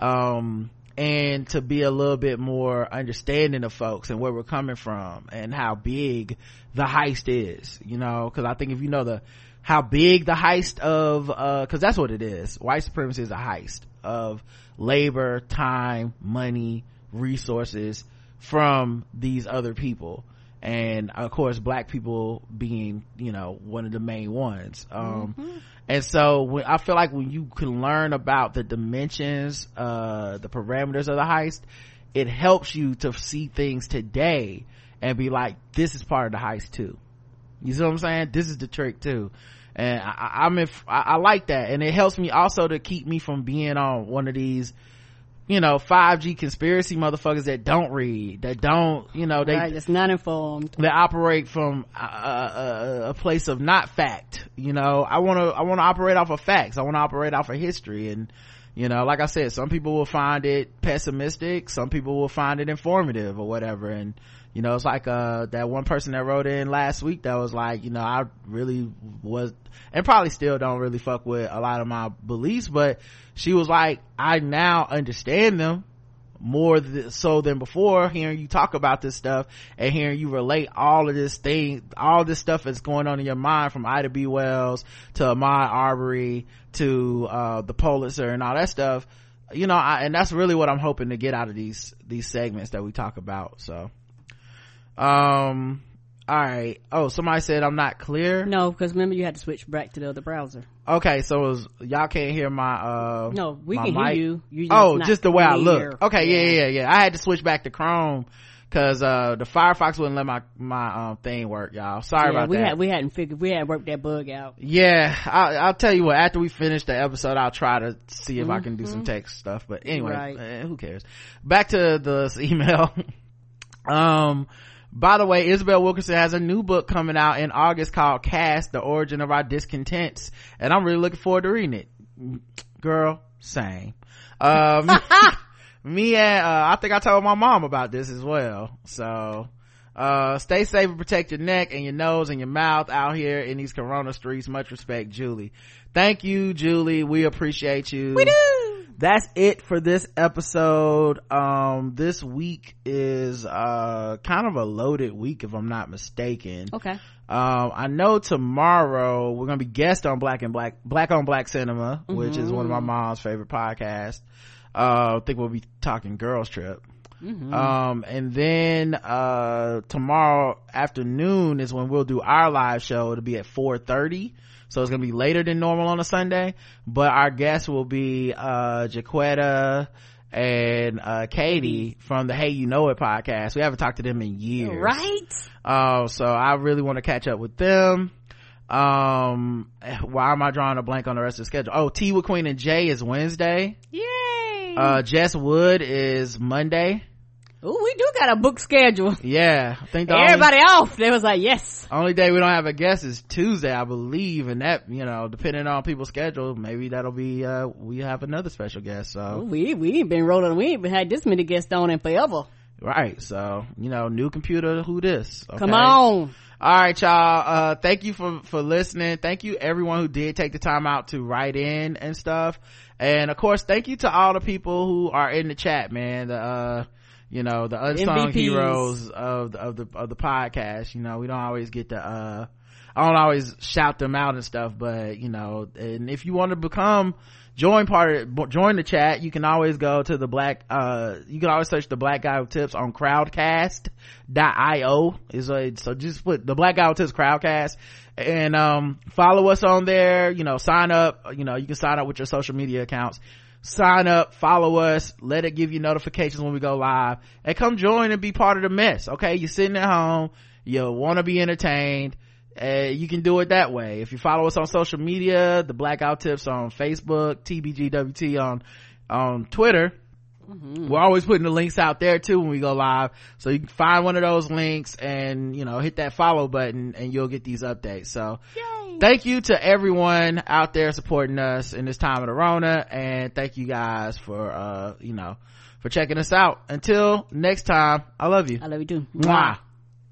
um and to be a little bit more understanding of folks and where we're coming from and how big the heist is, you know, because I think if you know the how big the heist of uh because that's what it is, white supremacy is a heist of labor, time, money, resources from these other people, and of course black people being, you know, one of the main ones. um mm-hmm. And so when I feel like when you can learn about the dimensions, uh the parameters of the heist, it helps you to see things today and be like, this is part of the heist too. You see what I'm saying? This is the trick too. And I, I'm in, I, I like that, and it helps me also to keep me from being on one of these, you know, five G conspiracy motherfuckers that don't read, that don't, you know, they right, it's not informed, they operate from a, a, a place of not fact. You know, I want to I want to operate off of facts. I want to operate off of history. And you know, like I said, some people will find it pessimistic, some people will find it informative or whatever. And you know, it's like uh that one person that wrote in last week that was like, you know, I really was, and probably still don't really fuck with a lot of my beliefs, but she was like, I now understand them more th- so than before, hearing you talk about this stuff and hearing you relate all of this thing, all this stuff that's going on in your mind, from Ida B. Wells to Ahmaud Arbery to uh the Pulitzer and all that stuff, you know. I, and that's really what I'm hoping to get out of these these segments that we talk about. So um all right. Oh, somebody said I'm not clear. No, because remember you had to switch back to the other browser. Okay, so it was, y'all can't hear my uh no we my can mic? hear you, you just oh not just the way clear. I look. Okay, yeah. yeah yeah yeah I had to switch back to Chrome cause uh the Firefox wouldn't let my my um thing work, y'all. Sorry yeah, about we that. Had, we hadn't figured, we hadn't worked that bug out. Yeah, I'll, I'll tell you what, after we finish the episode, I'll try to see if mm-hmm. I can do some text stuff. But anyway, right. eh, who cares? Back to this email. um, by the way, Isabel Wilkerson has a new book coming out in August called Caste, The Origin of Our Discontents. And I'm really looking forward to reading it. Girl, same. Um, me and, uh, I think I told my mom about this as well. So, uh, stay safe and protect your neck and your nose and your mouth out here in these corona streets. Much respect, Julie. Thank you, Julie. We appreciate you. We do. That's it for this episode. Um, this week is, uh, kind of a loaded week if I'm not mistaken. Okay. Um, I know tomorrow we're gonna be guest on Black and Black, Black on Black Cinema, mm-hmm. which is one of my mom's favorite podcasts. Uh, I think we'll be talking Girls Trip. Mm-hmm. Um, and then, uh, tomorrow afternoon is when we'll do our live show. It'll be at four thirty. So it's gonna be later than normal on a Sunday, but our guests will be, uh, Jaquetta and, uh, Katie from the Hey You Know It podcast. We haven't talked to them in years. Right? Uh, so I really want to catch up with them. Um, why am I drawing a blank on the rest of the schedule? Oh, Tea with Queen and Jay is Wednesday. Yay! Uh, Jess Wood is Monday. Ooh, we do got a book schedule. Yeah, I think the everybody only, off. They was like, yes. Only day we don't have a guest is Tuesday, I believe, and that, you know, depending on people's schedule, maybe that'll be, uh, we have another special guest. So Ooh, we we ain't been rolling. We ain't had this many guests on in forever. Right. So, you know, new computer, who this? Okay? Come on. All right, y'all. Uh, thank you for, for listening. Thank you everyone who did take the time out to write in and stuff. And of course, thank you to all the people who are in the chat, man. The, uh, you know, the unsung M V Ps. heroes of the, of the, of the podcast. You know, we don't always get to, uh, I don't always shout them out and stuff, but, you know, and if you want to become, join part of, join the chat, you can always go to the black, uh, you can always search the Black Guy Who Tips on crowdcast dot io. Is a, so just put the Black Guy Who Tips Crowdcast and, um, follow us on there, you know, sign up, you know, you can sign up with your social media accounts. Sign up, follow us, let it give you notifications when we go live, and come join and be part of the mess. Okay, you're sitting at home, you want to be entertained, uh, you can do it that way. If you follow us on social media, the Blackout Tips on Facebook, T B G W T on on Twitter, mm-hmm. we're always putting the links out there too when we go live, so you can find one of those links and, you know, hit that follow button and you'll get these updates. So yay. Thank you to everyone out there supporting us in this time of the Rona, and thank you guys for uh you know for checking us out. Until next time, I love you. I love you too. Mwah.